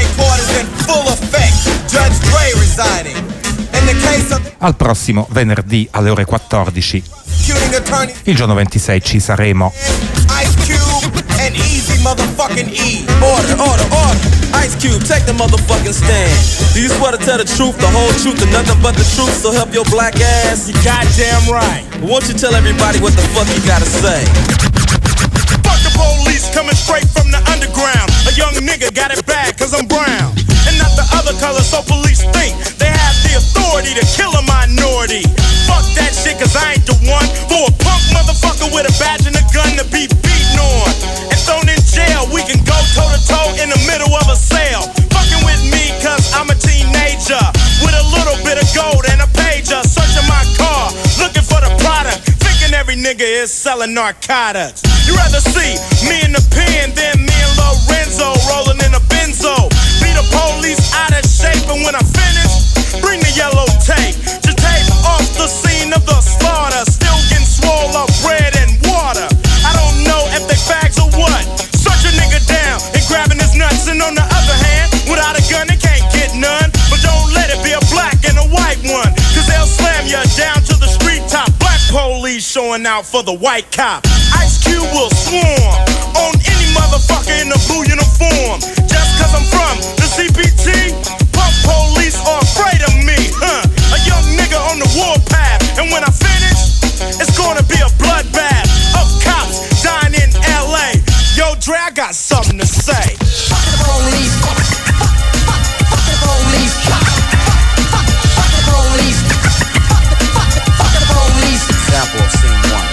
Al prossimo venerdì alle ore 14. Il giorno 26 ci saremo. And easy motherfucking E. Order. Ice Cube, take the motherfucking stand. Do you swear to tell the truth, the whole truth, and nothing but the truth, so help your black ass? You goddamn right. Won't you tell everybody what the fuck you gotta say? Fuck the police coming straight from the underground. A young nigga got it bad cause I'm brown. And not the other color, so police think they have the authority to kill a minority. Fuck that shit cause I ain't the one for a punk motherfucker with a badge and a gun to be beaten on and thrown in jail. We can go toe to toe in the middle of a sale. Fucking with me cause I'm a teenager with a little bit of gold and a pager. Searching my car, looking for the product, thinking every nigga is selling narcotics. You rather see me in the pen than me and Lorenzo rolling in a benzo. Be the police out of shape, and when I finish, bring the yellow tape. Just tape off the scene of the slaughter. Still getting swole up bread and water. I don't know if they fags or what. Search a nigga down and grabbing his nuts. And on the other hand, without a gun they can't get none. But don't let it be a black and a white one, cause they'll slam you down to the street top. Black police showing out for the white cop. Ice Cube will swarm on any motherfucker in a blue uniform. Just cause I'm from the CPT, punk police are afraid of me, huh? A young nigga on the warpath. And when I finish, it's gonna be a bloodbath of cops dying in LA. Yo, Dre, I got something to say. Fuck the police. Fuck the police. Fuck the police. Fuck the police. Sample of scene one.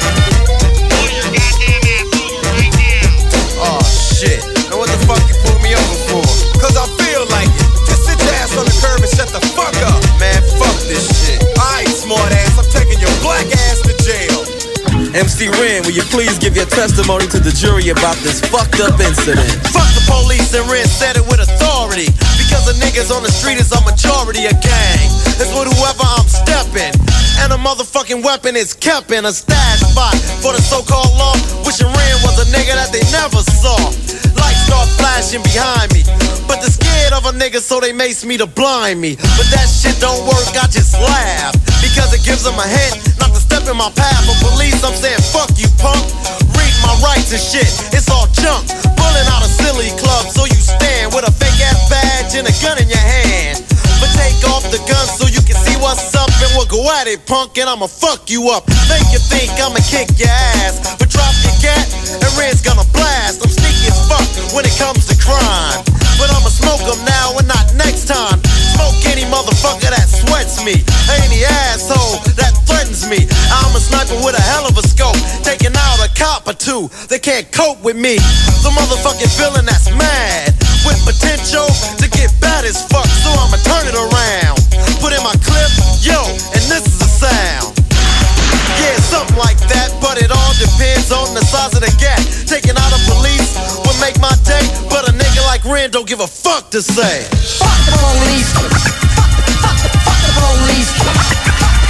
Oh shit. Now what the fuck you pulled me over for? Cause I feel like it. Just sit your ass on the curb and shut the fuck up. Man, fuck this shit. Alright, smart ass, I'm taking your black ass to jail. MC Ren, will you please give your testimony to the jury about this fucked up incident? Fuck the police, and Ren said it with authority. Because the niggas on the street is a majority of gang. It's with whoever I'm stepping. And a motherfucking weapon is kept in a stash spot for the so-called law. Wishing Ren was a nigga that they never saw. Lights start flashing behind me, but they're scared of a nigga, so they mace me to blind me. But that shit don't work, I just laugh, because it gives them a hint not to step in my path. For police, I'm saying fuck you, punk. Read my rights and shit, it's all junk. Pulling out a silly club, so you stand with a fake ass badge and a gun in your hand. But take off the gun so you can see what's up, and we'll go at it, punk, and I'ma fuck you up. Make you think I'ma kick your ass, but drop your gat, and Red's gonna blast. I'm sneaky as fuck when it comes to crime, but I'ma smoke them now and not next time. Smoke any motherfucker that sweats me, any asshole that threatens me. I'm a sniper with a hell of a scope, taking out a cop or two. They can't cope with me. The motherfucking villain that's mad, with potential to get bad as fuck, so I'ma turn it around. Put in my clip, yo, and this is the sound. Yeah, something like that, but it all depends on the size of the gap. Taking out a police would make my day, but a nigga like Ren don't give a fuck to say. Fuck the police. Fuck the police.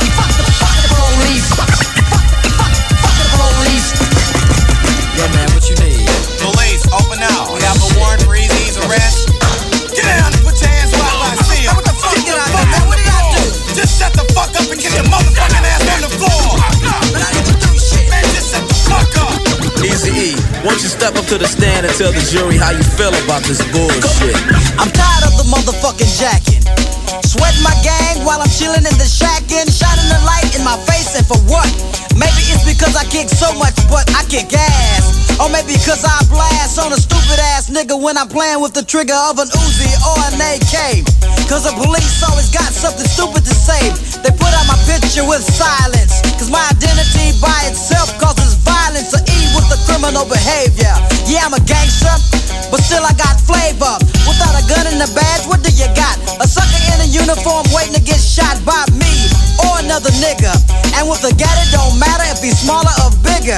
tell the jury how you feel about this bullshit. I'm tired of the motherfucking jacking. Sweating my gang while I'm chilling in the shack and shining the light in my face, and for what? Maybe it's because I kick so much, but I kick ass. Or maybe because I blast on a stupid ass nigga when I'm playing with the trigger of an Uzi or an AK. Cause the police always got something stupid to say. They put out my picture with silence. Cause my identity by itself causes violence or E with the criminal behavior. Yeah, I'm a gangster, but still I got flavor. Without a gun and a badge, what do you got? A sucker in a uniform waiting to get shot by me or another nigga. And with a gat, it don't matter if he's smaller or bigger.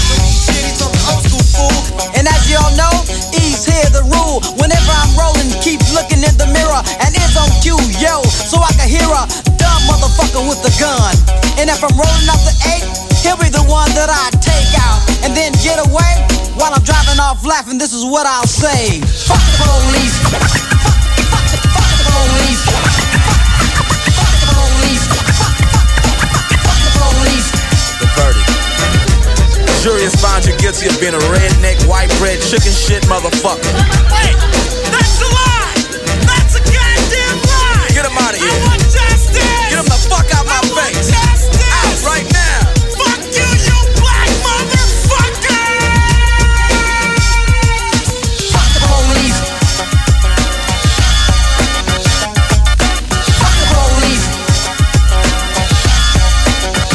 And as y'all know, E's here the rule. Whenever I'm rolling, keep looking in the mirror and it's on cue, yo, so I can hear a dumb motherfucker with the gun. And if I'm rolling up the 8, he'll be the one that I take out and then get away while I'm driving off laughing. This is what I'll say: fuck the police. Fuck the police. Fuck the police. Fuck the police. The verdict. Jury has found you guilty of being a redneck, white bread, chicken shit motherfucker. Wait, that's a lie! That's a goddamn lie! Get him out of here.